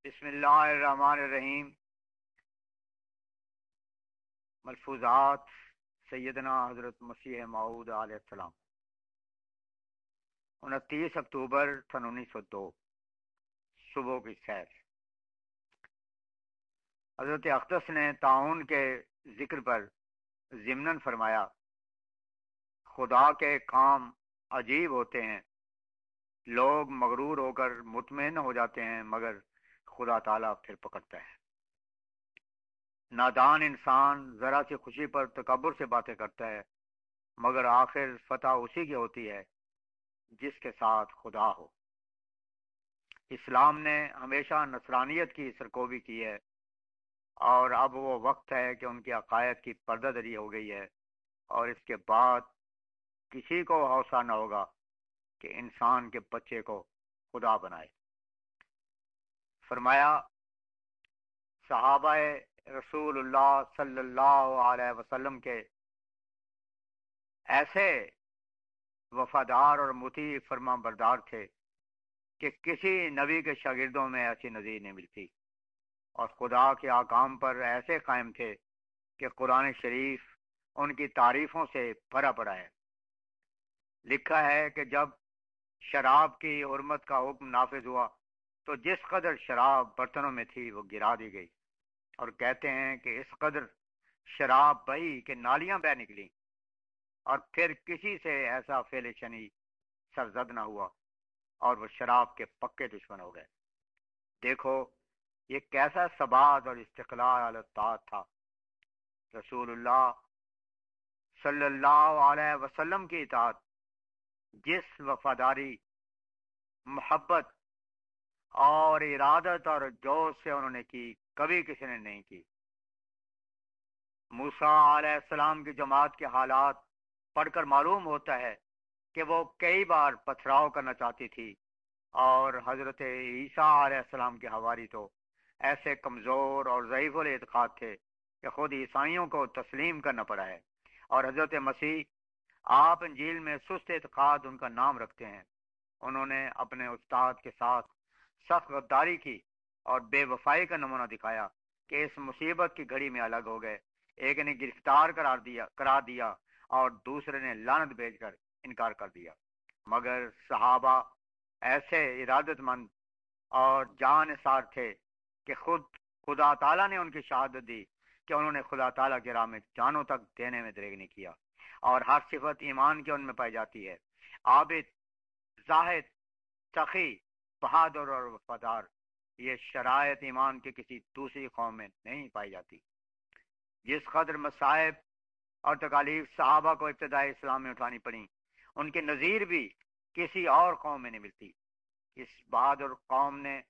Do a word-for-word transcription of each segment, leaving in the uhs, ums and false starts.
بسم اللہ الرحمن الرحیم۔ ملفوظات سیدنا حضرت مسیح موعود علیہ السلام۔ انتیس اکتوبر سن انیس سو دو، صبح کی سیر۔ حضرت اقدس نے طاعون کے ذکر پر ضمناً فرمایا، خدا کے کام عجیب ہوتے ہیں، لوگ مغرور ہو کر مطمئن ہو جاتے ہیں مگر خدا تعالیٰ پھر پکڑتا ہے۔ نادان انسان ذرا سی خوشی پر تکبر سے باتیں کرتا ہے مگر آخر فتح اسی کی ہوتی ہے جس کے ساتھ خدا ہو۔ اسلام نے ہمیشہ نصرانیت کی سرکوبی کی ہے اور اب وہ وقت ہے کہ ان کی عقائد کی پردہ دری ہو گئی ہے، اور اس کے بعد کسی کو حوصلہ نہ ہوگا کہ انسان کے بچے کو خدا بنائے۔ فرمایا، صحابہ رسول اللہ صلی اللہ علیہ وسلم کے ایسے وفادار اور مطیع فرما بردار تھے کہ کسی نبی کے شاگردوں میں ایسی نظیر نہیں ملتی، اور خدا کے احکام پر ایسے قائم تھے کہ قرآن شریف ان کی تعریفوں سے بھرا پڑا ہے۔ لکھا ہے کہ جب شراب کی حرمت کا حکم نافذ ہوا تو جس قدر شراب برتنوں میں تھی وہ گرا دی گئی، اور کہتے ہیں کہ اس قدر شراب بہی کہ نالیاں بہ نکلی، اور پھر کسی سے ایسا فعل شنی سرزد نہ ہوا اور وہ شراب کے پکے دشمن ہو گئے۔ دیکھو یہ کیسا ثبات اور استقلال علی الطاعت تھا۔ رسول اللہ صلی اللہ علیہ وسلم کی اطاعت جس وفاداری، محبت اور ارادت اور جوش سے انہوں نے کی، کبھی کسی نے نہیں کی۔ موسیٰ علیہ السلام کی جماعت کے حالات پڑھ کر معلوم ہوتا ہے کہ وہ کئی بار پتھراؤ کرنا چاہتی تھی، اور حضرت عیسیٰ علیہ السلام کے حواری تو ایسے کمزور اور ضعیف الاعتقاد تھے کہ خود عیسائیوں کو تسلیم کرنا پڑا ہے، اور حضرت مسیح آپ انجیل میں سست اعتقاد ان کا نام رکھتے ہیں۔ انہوں نے اپنے استاد کے ساتھ سخت غداری کی اور بے وفائی کا نمونہ دکھایا کہ اس مصیبت کی گھڑی میں الگ ہو گئے۔ ایک نے گرفتار قرار دیا کرا دیا اور دوسرے نے لعنت بھیج کر انکار کر دیا، مگر صحابہ ایسے ارادت مند اور جان نثار تھے کہ خود خدا تعالیٰ نے ان کی شہادت دی کہ انہوں نے خدا تعالیٰ کی راہ میں جانوں تک دینے میں دریغ نہیں کیا، اور ہر صفت ایمان کی ان میں پائی جاتی ہے۔ عابد، زاہد، سخی، بہادر اور وفادار، یہ شرائط ایمان کی کسی دوسری قوم میں نہیں پائی جاتی۔ جس قدر مصائب اور تکالیف صحابہ کو ابتدائی اسلام میں اٹھانی پڑیں، ان کی نظیر بھی کسی اور قوم میں نہیں ملتی۔ اس بہادر قوم نے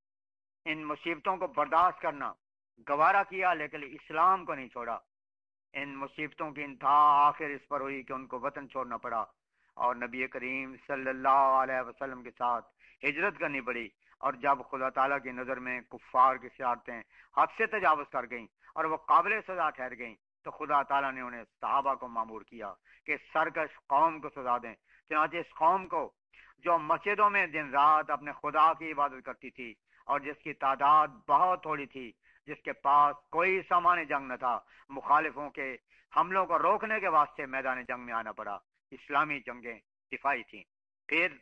ان مصیبتوں کو برداشت کرنا گوارا کیا لیکن اسلام کو نہیں چھوڑا۔ ان مصیبتوں کی انتہا آخر اس پر ہوئی کہ ان کو وطن چھوڑنا پڑا اور نبی کریم صلی اللہ علیہ وسلم کے ساتھ ہجرت کرنی پڑی، اور جب خدا تعالیٰ کی نظر میں کفار کی شرارتیں حد سے تجاوز کر گئیں اور وہ قابل سزا ٹھہر گئیں تو خدا تعالیٰ نے انہیں صحابہ کو مامور کیا کہ سرکش قوم کو سزا دیں۔ چنانچہ اس قوم کو جو مسجدوں میں دن رات اپنے خدا کی عبادت کرتی تھی اور جس کی تعداد بہت تھوڑی تھی، جس کے پاس کوئی سامان جنگ نہ تھا، مخالفوں کے حملوں کو روکنے کے واسطے میدان جنگ میں آنا پڑا۔ اسلامی جنگیں دفاعی تھیں۔ پھر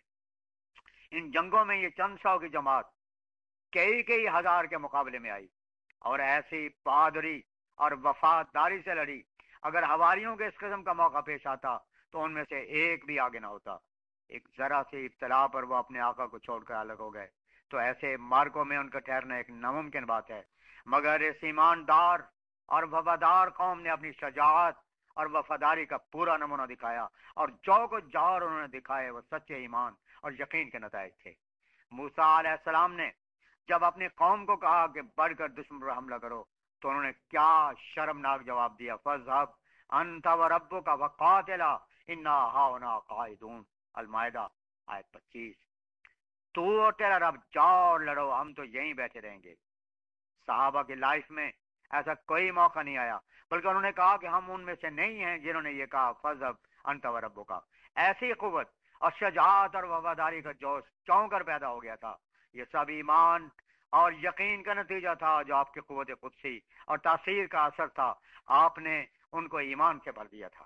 ان جنگوں میں یہ چند سو کی جماعت کئی کئی ہزار کے مقابلے میں آئی اور ایسی بہادری اور وفاداری سے لڑی، اگر حواریوں کے اس قسم کا موقع پیش آتا تو ان میں سے ایک بھی آگے نہ ہوتا۔ ایک ذرا سی ابتلا پر وہ اپنے آقا کو چھوڑ کر الگ ہو گئے، تو ایسے مارکوں میں ان کا ٹھہرنا ایک ناممکن بات ہے، مگر اس ایماندار اور وفادار قوم نے اپنی شجاعت اور وفاداری کا پورا نمونہ دکھایا، اور جو کچھ جوہر انہوں نے دکھائے وہ سچے ایمان اور یقین کے نتائج تھے۔ موسیٰ علیہ السلام نے جب اپنی قوم کو کہا کہ بڑھ کر دشمن پر حملہ کرو تو انہوں نے کیا شرمناک جواب دیا، فَاذْهَبْ أَنْتَ وَرَبُّكَ وَقَاتِلَا إِنَّا هَاهُنَا قَاعِدُونَ۔ المائدہ آیت پچیس۔ تو اور تیرا رب جاؤ اور لڑو، ہم تو یہیں بیٹھے رہیں گے۔ صحابہ کی لائف میں ایسا کوئی موقع نہیں آیا، بلکہ انہوں نے کہا کہ ہم ان میں سے نہیں ہیں جنہوں نے یہ کہا فَاذْهَبْ أَنْتَ وَرَبُّكَ۔ ایسی قوت اور شجاعت اور وفاداری کا جوش چون کر پیدا ہو گیا تھا۔ یہ سب ایمان اور یقین کا نتیجہ تھا جو آپ کی قوت قدسی اور تاثیر کا اثر تھا، آپ نے ان کو ایمان سے بھر دیا تھا۔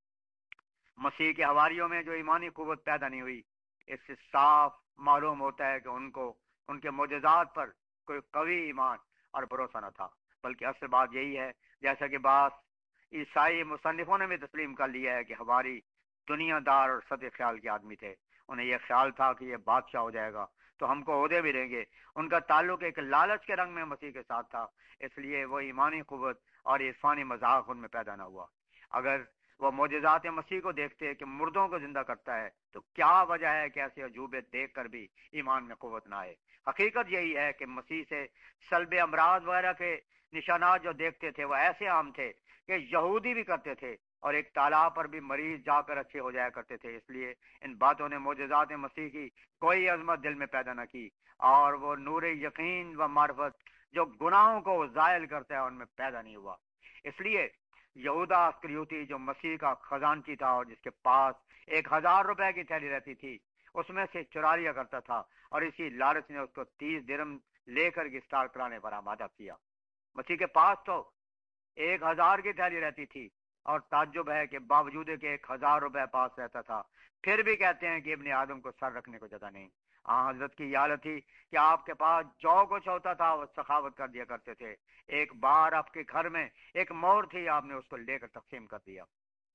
مسیح کے حواریوں میں جو ایمانی قوت پیدا نہیں ہوئی، اس سے صاف معلوم ہوتا ہے کہ ان کو ان کے معجزات پر کوئی قوی ایمان اور بھروسہ نہ تھا، بلکہ اصل بات یہی ہے، جیسا کہ بعض عیسائی مصنفوں نے بھی تسلیم کر لیا ہے، کہ حواری دنیا دار اور سطح خیال کے آدمی تھے۔ انہیں یہ خیال تھا کہ یہ بادشاہ ہو جائے گا تو ہم کو عہدے بھی دیں گے۔ ان کا تعلق ایک لالچ کے رنگ میں مسیح کے ساتھ تھا، اس لیے وہ ایمانی قوت اور عرفانی مذاق ان میں پیدا نہ ہوا۔ اگر وہ معجزات مسیح کو دیکھتے کہ مردوں کو زندہ کرتا ہے، تو کیا وجہ ہے کہ ایسے عجوبے دیکھ کر بھی ایمان میں قوت نہ آئے؟ حقیقت یہی ہے کہ مسیح سے سلب امراض وغیرہ کے نشانات جو دیکھتے تھے وہ ایسے عام تھے کہ یہودی بھی کرتے تھے، اور ایک تالاب پر بھی مریض جا کر اچھے ہو جایا کرتے تھے۔ اس لیے ان باتوں نے معجزات مسیح کی کوئی عظمت دل میں پیدا نہ کی، اور وہ نور یقین و معرفت جو گناہوں کو زائل کرتا ہے ان میں پیدا نہیں ہوا۔ اس لیے یہودا اسکریوتی جو مسیح کا خزانچی تھا اور جس کے پاس ایک ہزار روپے کی تھیلی رہتی تھی، اس میں سے چرا لیا کرتا تھا، اور اسی لالچ نے اس کو تیس درم لے کر گرفتار کرانے پر آمادہ کیا۔ مسیح کے پاس تو ایک ہزار کی تھیلی رہتی تھی، اور تعجب ہے کہ باوجود کہ ایک ہزار روپے پاس رہتا تھا، پھر بھی کہتے ہیں کہ ابن آدم کو سر رکھنے کو جگہ نہیں۔ ہاں، حضرت کی یہ حالت تھی کہ آپ کے پاس جو کچھ ہوتا تھا وہ سخاوت کر دیا کرتے تھے۔ ایک بار آپ کے گھر میں ایک مور تھی، آپ نے اس کو لے کر تقسیم کر دیا۔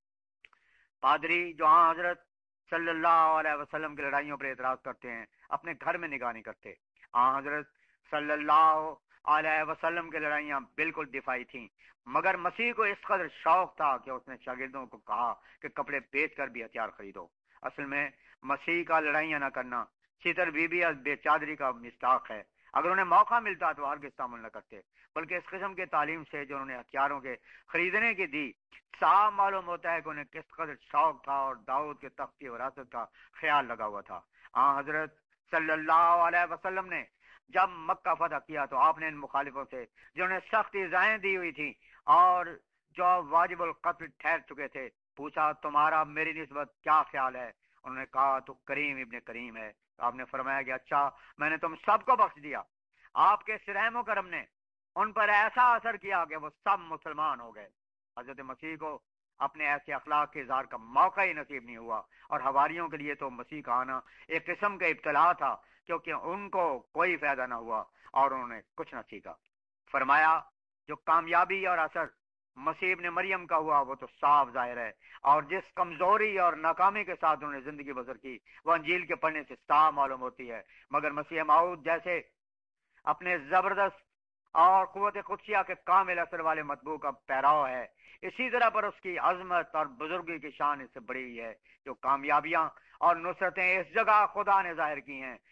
پادری جو ہاں حضرت صلی اللہ علیہ وسلم کی لڑائیوں پر اعتراض کرتے ہیں، اپنے گھر میں نگاہ نہیں کرتے۔ ہاں حضرت صلی اللہ علیہ وسلم کی لڑائیاں بالکل دفاعی تھیں، مگر مسیح کو اس قدر شوق تھا کہ اس نے شاگردوں کو کہا کہ کپڑے بیچ کر بھی ہتھیار خریدو۔ اصل میں مسیح کا لڑائیاں نہ کرنا چتر بی بی اور بے چادری کا مستاق ہے۔ اگر انہیں موقع ملتا تو ہرگز تعامل نہ کرتے، بلکہ اس قسم کی تعلیم سے جو انہوں نے ہتھیاروں کے خریدنے کی دی، صاف معلوم ہوتا ہے کہ انہیں کس قدر شوق تھا اور داؤد کے تخت کی وراثت کا خیال لگا ہوا تھا۔ ہاں حضرت صلی اللہ علیہ وسلم نے جب مکہ فتح کیا تو آپ نے ان مخالفوں سے جنہوں نے سخت ایذائیں دی ہوئی تھی اور جو واجب القتل ٹھہر چکے تھے، پوچھا تمہارا میری نسبت کیا خیال ہے؟ انہوں نے کہا تو کریم ابن کریم ہے۔ آپ نے فرمایا کہ اچھا، میں نے تم سب کو بخش دیا۔ آپ کے اس رحم و کرم نے ان پر ایسا اثر کیا کہ وہ سب مسلمان ہو گئے۔ حضرت مسیح کو اپنے ایسے اخلاق کے اظہار کا موقع ہی نصیب نہیں ہوا، اور حواریوں کے لیے تو مسیح کا آنا ایک قسم کا ابتلا تھا، کیونکہ ان کو کوئی فائدہ نہ ہوا اور انہوں نے کچھ نہ سیکھا۔ فرمایا جو کامیابی اور اثر مسیح ابن مریم کا ہوا وہ تو صاف ظاہر ہے، اور جس کمزوری اور ناکامی کے ساتھ انہوں نے زندگی بسر کی وہ انجیل کے پڑھنے سے صاف معلوم ہوتی ہے۔ مگر مسیح موعود جیسے اپنے زبردست اور قوت قدسیہ کے کامل اثر والے مطبوع کا پیراو ہے، اسی طرح پر اس کی عظمت اور بزرگی کی شان اس سے بڑی ہوئی ہے۔ جو کامیابیاں اور نصرتیں اس جگہ خدا نے ظاہر کی ہیں،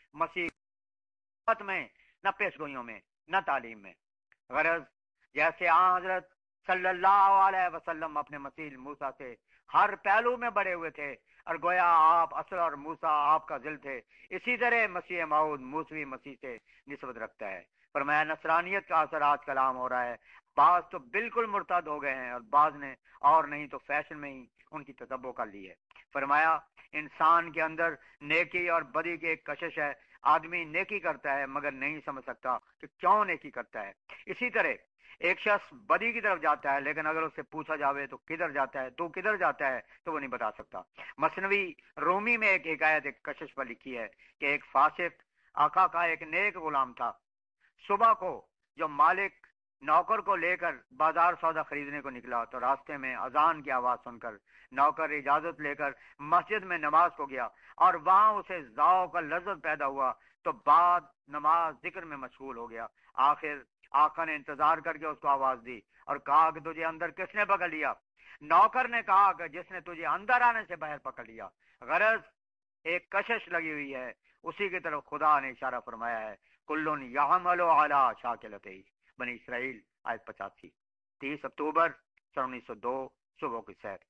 مسیح میں نہ پیش گوئیوں میں نہ تعلیم میں۔ غرض جیسے آن حضرت صلی اللہ علیہ وسلم اپنے مسیح موسیٰ سے ہر پہلو میں بڑے ہوئے تھے، اور گویا آپ اصل اور موسیٰ آپ کا ذل تھے، اسی طرح مسیح موعود موسوی مسیح سے نسبت رکھتا ہے۔ فرمایا نصرانیت کا اثر آج کل عام ہو رہا ہے، بعض تو بالکل مرتد ہو گئے ہیں، اور بعض نے اور نہیں تو فیشن میں ہی ان کی تتبع کر لی ہے۔ فرمایا انسان کے اندر نیکی اور بدی کی ایک کشش ہے، آدمی نیکی کرتا ہے مگر نہیں سمجھ سکتا کہ کیوں نیکی کرتا ہے۔ اسی طرح ایک شخص بدی کی طرف جاتا ہے، لیکن اگر اس سے پوچھا جاوے تو کدھر جاتا ہے تو کدھر جاتا ہے تو وہ نہیں بتا سکتا۔ مثنوی رومی میں ایک حکایت ایک کشش پر لکھی ہے کہ ایک فاسق آقا کا ایک نیک غلام تھا۔ صبح کو جو مالک نوکر کو لے کر بازار سودا خریدنے کو نکلا تو راستے میں اذان کی آواز سن کر نوکر اجازت لے کر مسجد میں نماز کو گیا، اور وہاں اسے ذوق کا لذت پیدا ہوا تو بعد نماز ذکر میں مشغول ہو گیا۔ آخر آقا نے انتظار کر کے اس کو آواز دی اور کہا کہ تجھے اندر کس نے پکڑ لیا؟ نوکر نے کہا کہ جس نے تجھے اندر آنے سے باہر پکڑ لیا۔ غرض ایک کشش لگی ہوئی ہے، اسی کی طرف خدا نے اشارہ فرمایا ہے، کلن یعمل علی شاکلتہ بنی اسرائیل، آیت پچاسی۔ تیس اکتوبر سن انیس سو دو، صبح کی سیر۔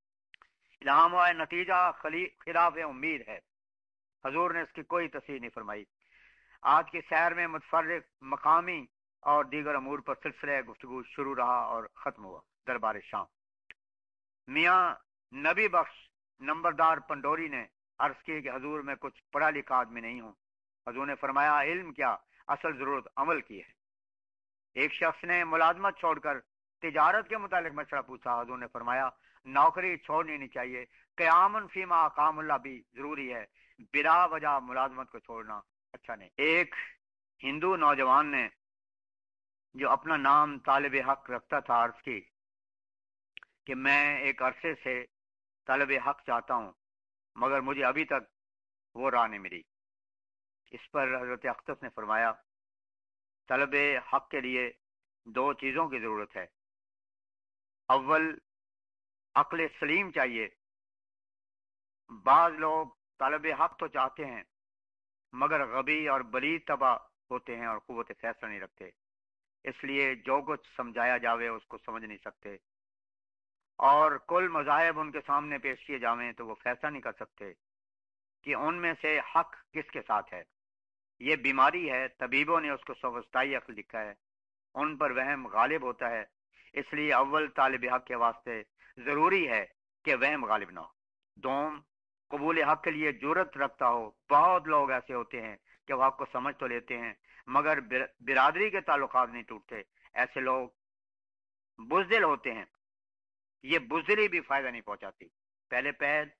الہام و نتیجہ خلاف امید ہے، حضور نے اس کی کوئی تصحیح نہیں فرمائی۔ آج کی سیر میں متفرق مقامی اور دیگر امور پر سلسلہ گفتگو شروع رہا اور ختم ہوا۔ دربار شام میاں نبی بخش نمبردار پنڈوری نے عرض کی کہ حضور میں کچھ پڑھا لکھا آدمی نہیں ہوں۔ حضور نے فرمایا علم کیا؟ اصل ضرورت عمل کی ہے۔ ایک شخص نے ملازمت چھوڑ کر تجارت کے متعلق مشورہ پوچھا۔ حضور نے فرمایا نوکری چھوڑنی نہیں چاہیے، قیامن فیما اقام اللہ بھی ضروری ہے، بلا وجہ ملازمت کو چھوڑنا اچھا نہیں۔ ایک ہندو نوجوان نے جو اپنا نام طالب حق رکھتا تھا عرض کی کہ میں ایک عرصے سے طالب حق چاہتا ہوں مگر مجھے ابھی تک وہ راہ نہیں ملی۔ اس پر حضرت اقدس نے فرمایا طلب حق کے لیے دو چیزوں کی ضرورت ہے۔ اول عقل سلیم چاہیے۔ بعض لوگ طلب حق تو چاہتے ہیں مگر غبی اور بلید طبع ہوتے ہیں اور قوت فیصلہ نہیں رکھتے، اس لیے جو کچھ سمجھایا جاوے اس کو سمجھ نہیں سکتے، اور کل مذاہب ان کے سامنے پیش کیے جاویں تو وہ فیصلہ نہیں کر سکتے کہ ان میں سے حق کس کے ساتھ ہے۔ یہ بیماری ہے، طبیبوں نے اس کو سوفسطائی عقل لکھا ہے، ان پر وہم غالب ہوتا ہے، اس لیے اول طالب حق کے واسطے ضروری ہے کہ وہم غالب نہ ہو۔ دوم قبول حق کے لیے جرت رکھتا ہو۔ بہت لوگ ایسے ہوتے ہیں کہ وہ حق کو سمجھ تو لیتے ہیں مگر برادری کے تعلقات نہیں ٹوٹتے، ایسے لوگ بزدل ہوتے ہیں۔ یہ بزدلی بھی فائدہ نہیں پہنچاتی۔ پہلے پہل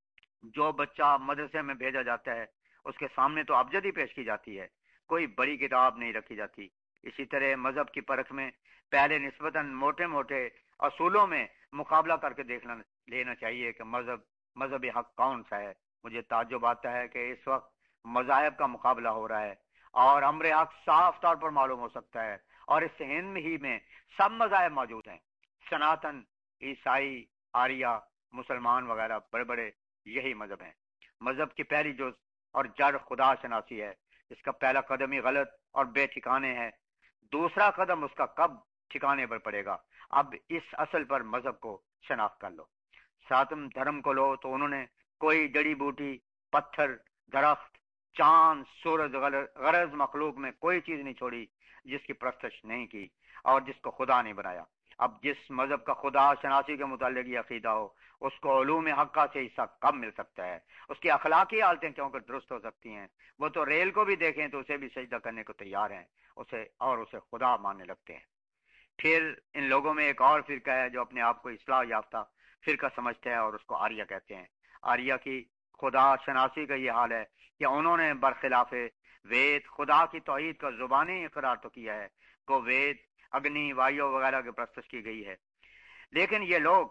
جو بچہ مدرسے میں بھیجا جاتا ہے اس کے سامنے تو ابجدی پیش کی جاتی ہے، کوئی بڑی کتاب نہیں رکھی جاتی۔ اسی طرح مذہب کی پرکھ میں پہلے نسبتاً موٹے موٹے اصولوں میں مقابلہ کر کے دیکھنا لینا چاہیے کہ مذہب مذہبی حق کون سا ہے۔ مجھے تعجب آتا ہے کہ اس وقت مذاہب کا مقابلہ ہو رہا ہے اور امر حق صاف طور پر معلوم ہو سکتا ہے، اور اس ہند ہی میں سب مذاہب موجود ہیں، سناتن، عیسائی، آریہ، مسلمان وغیرہ بڑے بڑے یہی مذہب ہیں۔ مذہب کی پہلی جز اور جڑ خدا شناسی ہے، اس کا پہلا قدم ہی غلط اور بے ٹھکانے ہے، دوسرا قدم اس کا کب ٹھکانے پر پڑے گا۔ اب اس اصل پر مذہب کو شناخت کر لو۔ ساتم دھرم کو لو تو انہوں نے کوئی جڑی بوٹی، پتھر، درخت، چاند، سورج، غرض مخلوق میں کوئی چیز نہیں چھوڑی جس کی پرستش نہیں کی اور جس کو خدا نہیں بنایا۔ اب جس مذہب کا خدا شناسی کے متعلق یہ عقیدہ ہو اس کو علوم حقہ سے حصہ کب مل سکتا ہے؟ اس کی اخلاقی حالتیں کیوں کر درست ہو سکتی ہیں؟ وہ تو ریل کو بھی دیکھیں تو اسے بھی سجدہ کرنے کو تیار ہیں اسے اور اسے خدا ماننے لگتے ہیں۔ پھر ان لوگوں میں ایک اور فرقہ ہے جو اپنے آپ کو اصلاح یافتہ فرقہ سمجھتا ہے اور اس کو آریہ کہتے ہیں۔ آریہ کی خدا شناسی کا یہ حال ہے کہ انہوں نے برخلاف وید خدا کی توحید کا زبانی اقرار تو کیا ہے کو وید، اگنی، وایو وغیرہ کی پرستش کی گئی ہے، لیکن یہ لوگ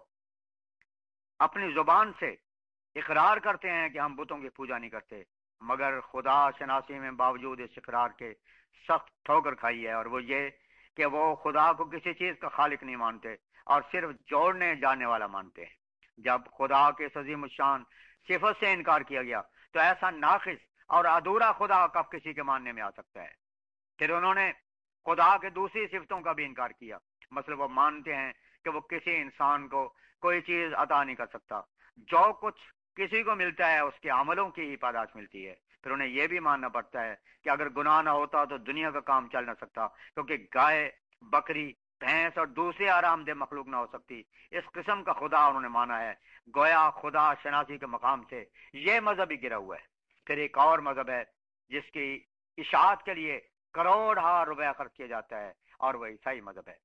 اپنی زبان سے اقرار کرتے ہیں کہ ہم بتوں کی پوجا نہیں کرتے، مگر خدا شناسی میں باوجود اس اقرار کے سخت ٹھوکر کھائی ہے، اور وہ یہ کہ وہ خدا کو کسی چیز کا خالق نہیں مانتے اور صرف جوڑنے جانے والا مانتے ہیں۔ جب خدا کے عظیم الشان صفت سے انکار کیا گیا تو ایسا ناقص اور ادھورا خدا کب کسی کے ماننے میں آ سکتا ہے؟ پھر انہوں نے خدا کے دوسری صفتوں کا بھی انکار کیا، مثلا وہ مانتے ہیں کہ وہ کسی انسان کو کوئی چیز عطا نہیں کر سکتا، جو کچھ کسی کو ملتا ہے اس کے عملوں کی ہی پاداش ملتی ہے۔ پھر انہیں یہ بھی ماننا پڑتا ہے کہ اگر گناہ نہ ہوتا تو دنیا کا کام چل نہ سکتا، کیونکہ گائے، بکری، بھینس اور دوسری آرام دہ مخلوق نہ ہو سکتی۔ اس قسم کا خدا انہوں نے مانا ہے، گویا خدا شناسی کے مقام سے یہ مذہب ہی گرا ہوا ہے۔ پھر ایک اور مذہب ہے جس کی اشاعت کے لیے کروڑ ہار روپیہ خرچ کیا جاتا ہے، اور وہ عیسائی مذہب ہے۔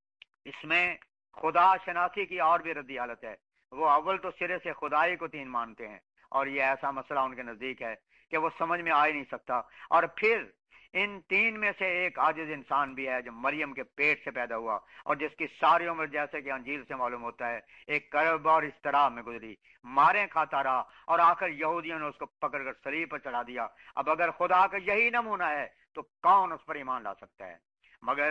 اس میں خدا شناسی کی اور بھی ردی حالت ہے۔ وہ اول تو سرے سے خدائی کو تین مانتے ہیں، اور یہ ایسا مسئلہ ان کے نزدیک ہے کہ وہ سمجھ میں آ ہی نہیں سکتا، اور پھر ان تین میں سے ایک عاجز انسان بھی ہے جو مریم کے پیٹ سے پیدا ہوا اور جس کی ساری عمر جیسے کہ انجیل سے معلوم ہوتا ہے ایک کرب اور اضطراب میں گزری، مارے کھاتا رہا اور آخر یہودیوں نے اس کو پکڑ کر صلیب پر چڑھا دیا۔ اب اگر خدا کا یہی نمونہ ہے تو کون اس پر ایمان لا سکتا ہے؟ مگر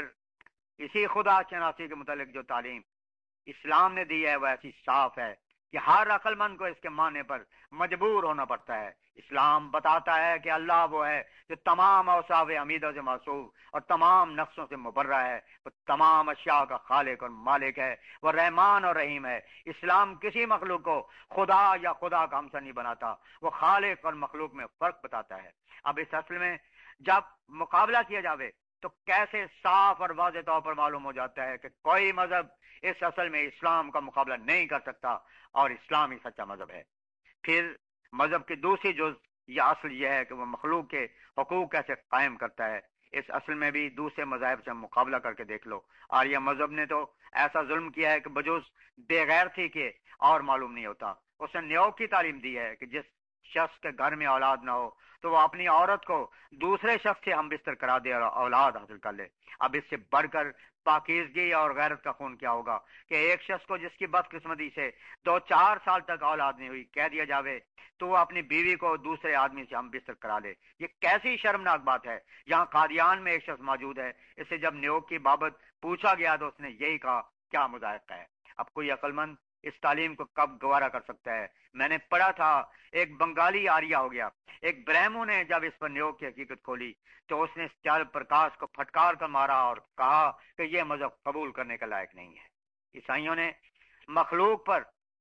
اسی خدا شناسی کے متعلق جو تعلیم اسلام نے دی ہے وہ ایسی صاف ہے کہ ہر عقل مند کو اس کے ماننے پر مجبور ہونا پڑتا ہے۔ اسلام بتاتا ہے کہ اللہ وہ ہے جو تمام اوصاف حمیدہ سے موصوف اور تمام نقصوں سے مبرہ ہے، وہ تمام اشیاء کا خالق اور مالک ہے، وہ رحمان اور رحیم ہے۔ اسلام کسی مخلوق کو خدا یا خدا کا ہمسر نہیں بناتا، وہ خالق اور مخلوق میں فرق بتاتا ہے۔ اب اس اصل میں جب مقابلہ کیا جاوے تو کیسے صاف اور واضح طور پر معلوم ہو جاتا ہے کہ کوئی مذہب اس اصل میں اسلام کا مقابلہ نہیں کر سکتا اور اسلام ہی سچا مذہب ہے۔ پھر مذہب کی دوسری جز یا اصل یہ ہے کہ وہ مخلوق کے حقوق کیسے قائم کرتا ہے۔ اس اصل میں بھی دوسرے مذاہب سے مقابلہ کر کے دیکھ لو، آریہ مذہب نے تو ایسا ظلم کیا ہے کہ بجوز بے غیر تھی کہ اور معلوم نہیں ہوتا۔ اس نے نیوگ کی تعلیم دی ہے کہ جس شخص کے گھر میں اولاد نہ ہو تو وہ اپنی عورت کو دوسرے شخص سے ہم بستر کرا دے اور اولاد حاصل کر لے۔ اب اس سے بڑھ کر پاکیزگی اور غیرت کا خون کیا ہوگا کہ ایک شخص کو جس کی بدقسمتی سے دو چار سال تک اولاد نہیں ہوئی کہہ دیا جاوے تو وہ اپنی بیوی کو دوسرے آدمی سے ہم بستر کرا لے۔ یہ کیسی شرمناک بات ہے۔ یہاں قادیان میں ایک شخص موجود ہے، اس سے جب نیوگ کی بابت پوچھا گیا تو اس نے یہی کہا، کیا مذائقہ ہے۔ اب کوئی عقل مند اس تعلیم کو کب گوارا کر سکتا ہے؟ میں نے پڑھا تھا ایک بنگالی آریہ ہو گیا، ایک برہمو نے جب اس پر نیوگ کی حقیقت کھولی تو اس نے اس چال پرکاش کو پھٹکار کر مارا اور کہا کہ یہ مذہب قبول کرنے کا لائق نہیں ہے۔ عیسائیوں نے مخلوق پر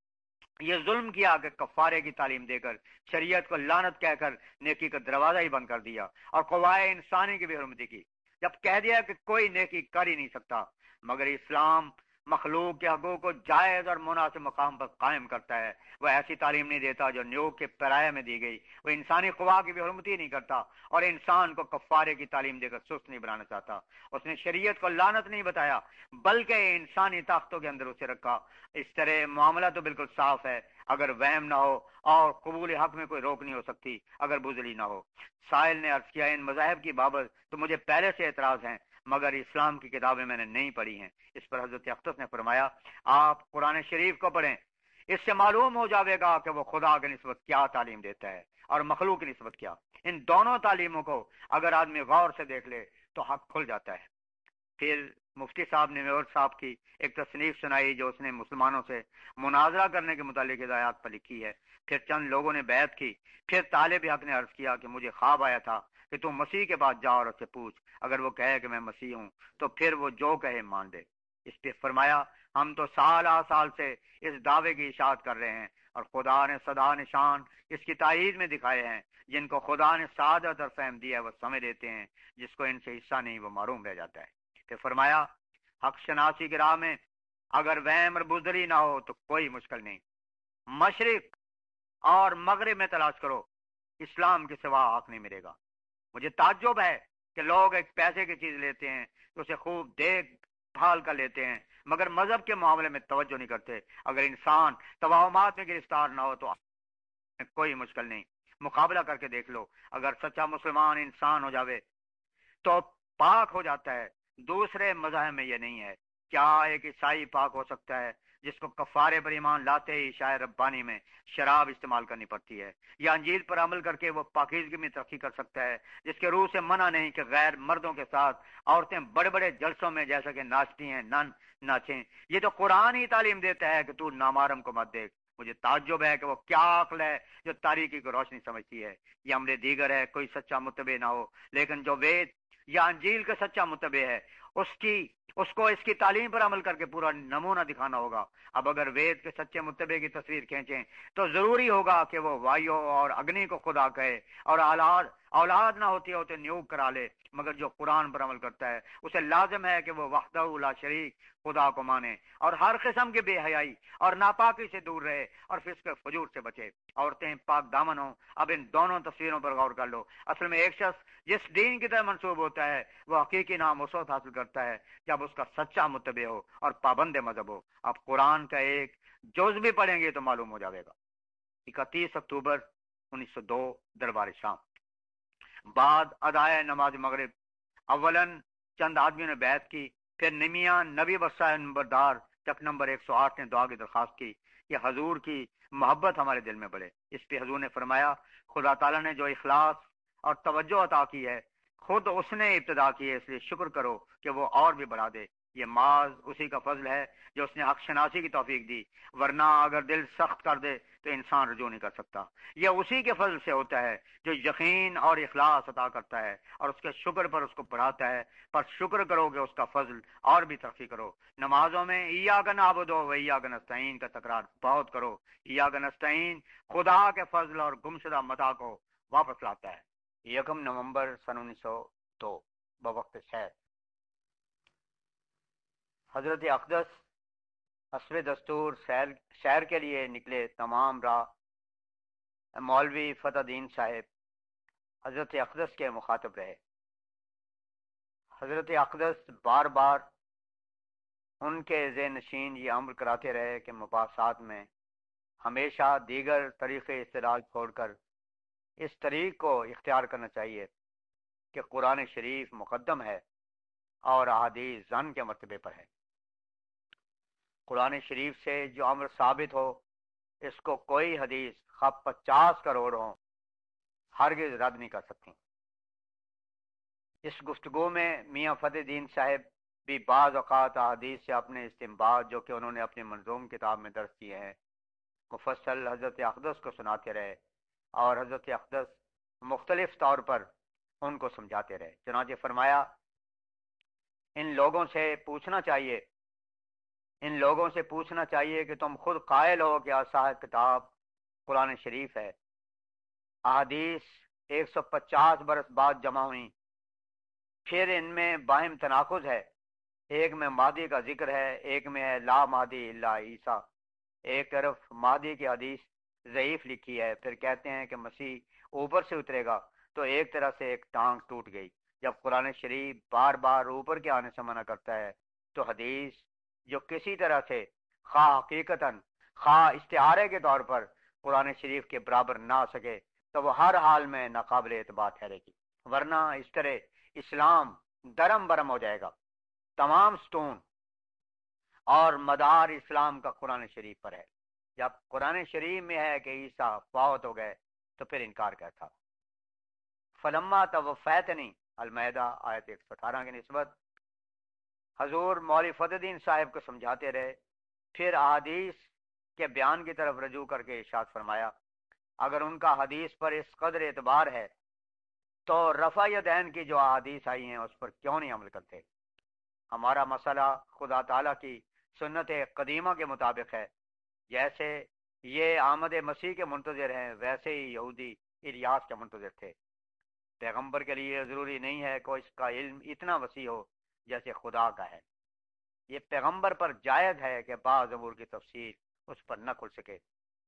یہ ظلم کیا کہ کفارے کی تعلیم دے کر شریعت کو لعنت کہہ کر نیکی کا دروازہ ہی بند کر دیا اور قوائے انسانی کی بھی حرمتی کی، جب کہہ دیا کہ کوئی نیکی کر ہی نہیں سکتا۔ مگر اسلام مخلوق کے حقوق کو جائز اور مناسب مقام پر قائم کرتا ہے۔ وہ ایسی تعلیم نہیں دیتا جو نیوگ کے پیرائے میں دی گئی، وہ انسانی قوا کی بھی حرمتی نہیں کرتا اور انسان کو کفارے کی تعلیم دے کر سست نہیں بنانا چاہتا۔ اس نے شریعت کو لعنت نہیں بتایا بلکہ انسانی طاقتوں کے اندر اسے رکھا۔ اس طرح معاملہ تو بالکل صاف ہے، اگر وہم نہ ہو اور قبول حق میں کوئی روک نہیں ہو سکتی اگر بزدلی نہ ہو۔ سائل نے عرض کیا، ان مذاہب کی بابت تو مجھے پہلے سے اعتراض ہیں مگر اسلام کی کتابیں میں نے نہیں پڑھی ہیں۔ اس پر حضرت اقدس نے فرمایا، آپ قرآن شریف کو پڑھیں، اس سے معلوم ہو جاوے گا کہ وہ خدا کی نسبت کیا تعلیم دیتا ہے اور مخلوق کی نسبت کیا۔ ان دونوں تعلیموں کو اگر آدمی غور سے دیکھ لے تو حق کھل جاتا ہے۔ پھر مفتی صاحب نے میور صاحب کی ایک تصنیف سنائی جو اس نے مسلمانوں سے مناظرہ کرنے کے متعلق ہدایات پر لکھی ہے۔ پھر چند لوگوں نے بیعت کی۔ پھر طالب حق نے عرض کیا کہ مجھے خواب آیا تھا کہ تم مسیح کے پاس جا اور اس سے پوچھ، اگر وہ کہے کہ میں مسیح ہوں تو پھر وہ جو کہے مان لے۔ اس پہ فرمایا، ہم تو سال آ سال سے اس دعوے کی اشاعت کر رہے ہیں اور خدا نے صدا نشان اس کی تائید میں دکھائے ہیں۔ جن کو خدا نے سعادت اور فہم دیا ہے وہ سمجھ لیتے ہیں، جس کو ان سے حصہ نہیں وہ معروم رہ جاتا ہے۔ کہ فرمایا، حق شناسی کی راہ میں اگر وہم اور بزدلی نہ ہو تو کوئی مشکل نہیں، مشرق اور مغرب میں تلاش کرو، اسلام کے سوا حق نہیں ملے گا۔ مجھے تعجب ہے کہ لوگ ایک پیسے کی چیز لیتے ہیں تو اسے خوب دیکھ بھال کر لیتے ہیں مگر مذہب کے معاملے میں توجہ نہیں کرتے۔ اگر انسان توہمات میں گرفتار نہ ہو تو کوئی مشکل نہیں، مقابلہ کر کے دیکھ لو۔ اگر سچا مسلمان انسان ہو جاوے تو پاک ہو جاتا ہے۔ دوسرے مذاہب میں یہ نہیں ہے۔ کیا ایک عیسائی پاک ہو سکتا ہے جس کو کفارے پر ایمان لاتے ہی شاعر ربانی میں شراب استعمال کرنی پڑتی ہے؟ یا انجیل پر عمل کر کے وہ پاکیزگی میں ترقی کر سکتا ہے جس کے روح سے منع نہیں کہ غیر مردوں کے ساتھ عورتیں بڑے بڑے جلسوں میں جیسا کہ ناچتی ہیں نہ ناچیں؟ یہ تو قرآن ہی تعلیم دیتا ہے کہ تو نامحرم کو مت دیکھ۔ مجھے تعجب ہے کہ وہ کیا عقل ہے جو تاریکی کو روشنی سمجھتی ہے۔ یہ عمل دیگر ہے، کوئی سچا متبع نہ ہو لیکن جو وید یا انجیل کا سچا متبع ہے اس کی اس کو اس کی تعلیم پر عمل کر کے پورا نمونہ دکھانا ہوگا۔ اب اگر وید کے سچے متبع کی تصویر کھینچیں تو ضروری ہوگا کہ وہ وایو اور اگنی کو خدا کہے اور اولاد اولاد نہ ہوتی ہوتے نیوگ کرا لے، مگر جو قرآن پر عمل کرتا ہے اسے لازم ہے کہ وہ وحدہ لا شریک خدا کو مانے اور ہر قسم کے بے حیائی اور ناپاکی سے دور رہے اور فسق فجور سے بچے۔ عورتیں پاک دامن ہوں۔ اب ان دونوں تصویروں پر غور کر لو۔ اصل میں ایک شخص جس دین کی طرف منسوب ہوتا ہے وہ حقیقی نام اس وقت حاصل کرتا ہے جب اس کا سچا متبع ہو اور پابند مذہب ہو۔ اب قرآن کا ایک جز بھی پڑھیں گے تو معلوم ہو جائے گا۔ اکتیس اکتوبر انیس سو دو، دربار شام۔ بعد ادائے نماز مغرب اولن چند آدمیوں نے بیعت کی، پھر نمیاں نبی وسائل نمبردار چک نمبر ایک سو آٹھ نے دعا کی درخواست کی کہ حضور کی محبت ہمارے دل میں بڑھے۔ اس پہ حضور نے فرمایا، خدا تعالیٰ نے جو اخلاص اور توجہ عطا کی ہے خود اس نے ابتدا کی ہے، اس لیے شکر کرو کہ وہ اور بھی بڑھا دے۔ یہ معاذ اسی کا فضل ہے جو اس نے حق شناسی کی توفیق دی، ورنہ اگر دل سخت کر دے تو انسان رجوع نہیں کر سکتا۔ یہ اسی کے فضل سے ہوتا ہے جو یقین اور اخلاص عطا کرتا ہے اور اس کے شکر پر اس کو بڑھاتا ہے۔ پر شکر کرو کہ اس کا فضل اور بھی ترقی کرو۔ نمازوں میں ایاک نعبد و ایاک نستعین کا تکرار بہت کرو۔ ایاک نستعین خدا کے فضل اور گمشدہ متاع کو واپس لاتا ہے۔ یکم نومبر سن انیس سو دو بوقت شہر، حضرت اقدس حسب دستور شہر شہر کے لیے نکلے۔ تمام راہ مولوی فتح دین صاحب حضرت اقدس کے مخاطب رہے۔ حضرت اقدس بار بار ان کے ذہن نشین یہ امر کراتے رہے کہ مباحثات میں ہمیشہ دیگر طریقے استدلال چھوڑ کر اس طریق کو اختیار کرنا چاہیے کہ قرآن شریف مقدم ہے اور احادیث ظن کے مرتبے پر ہے۔ قرآن شریف سے جو امر ثابت ہو اس کو کوئی حدیث خواہ پچاس کروڑ ہوں ہرگز رد نہیں کر سکتی۔ اس گفتگو میں میاں فتح دین صاحب بھی بعض اوقات احادیث سے اپنے استنباط جو کہ انہوں نے اپنی منظوم کتاب میں درج کیے ہیں مفصل حضرت اقدس کو سناتے رہے اور حضرت اقدس مختلف طور پر ان کو سمجھاتے رہے۔ چنانچہ فرمایا ان لوگوں سے پوچھنا چاہیے ان لوگوں سے پوچھنا چاہیے کہ تم خود قائل ہو کہ صاحب کتاب قرآن شریف ہے، احادیث ایک سو پچاس برس بعد جمع ہوئی، پھر ان میں باہم تناقض ہے، ایک میں مہدی کا ذکر ہے، ایک میں ہے لا مہدی الا عیسیٰ، ایک طرف مہدی کی حدیث ضعیف لکھی ہے، پھر کہتے ہیں کہ مسیح اوپر سے اترے گا، تو ایک طرح سے ایک ٹانگ ٹوٹ گئی۔ جب قرآن شریف بار بار اوپر کے آنے سے منع کرتا ہے تو حدیث جو کسی طرح سے خواہ حقیقتاً خواہ استعارے کے طور پر قرآن شریف کے برابر نہ آ سکے تو وہ ہر حال میں ناقابل اعتبار ٹھہرے گی، ورنہ اس طرح اسلام درم برم ہو جائے گا۔ تمام ستون اور مدار اسلام کا قرآن شریف پر ہے۔ جب قرآن شریف میں ہے کہ عیسیٰ فوت ہو گئے تو پھر انکار کیا تھا؟ فلما توفیتنی المائدہ آیت ایک سو اٹھارہ کی نسبت حضور مولوی فتح الدین صاحب کو سمجھاتے رہے، پھر احادیث کے بیان کی طرف رجوع کر کے ارشاد فرمایا اگر ان کا حدیث پر اس قدر اعتبار ہے تو رفع یدین کی جو احادیث آئی ہیں اس پر کیوں نہیں عمل کرتے؟ ہمارا مسئلہ خدا تعالیٰ کی سنت قدیمہ کے مطابق ہے، جیسے یہ آمد مسیح کے منتظر ہیں ویسے ہی یہودی الیاس کے منتظر تھے۔ پیغمبر کے لیے ضروری نہیں ہے کہ اس کا علم اتنا وسیع ہو جیسے خدا کا ہے۔ یہ پیغمبر پر جائز ہے کہ بعض امور کی تفسیر اس پر نہ کھل سکے،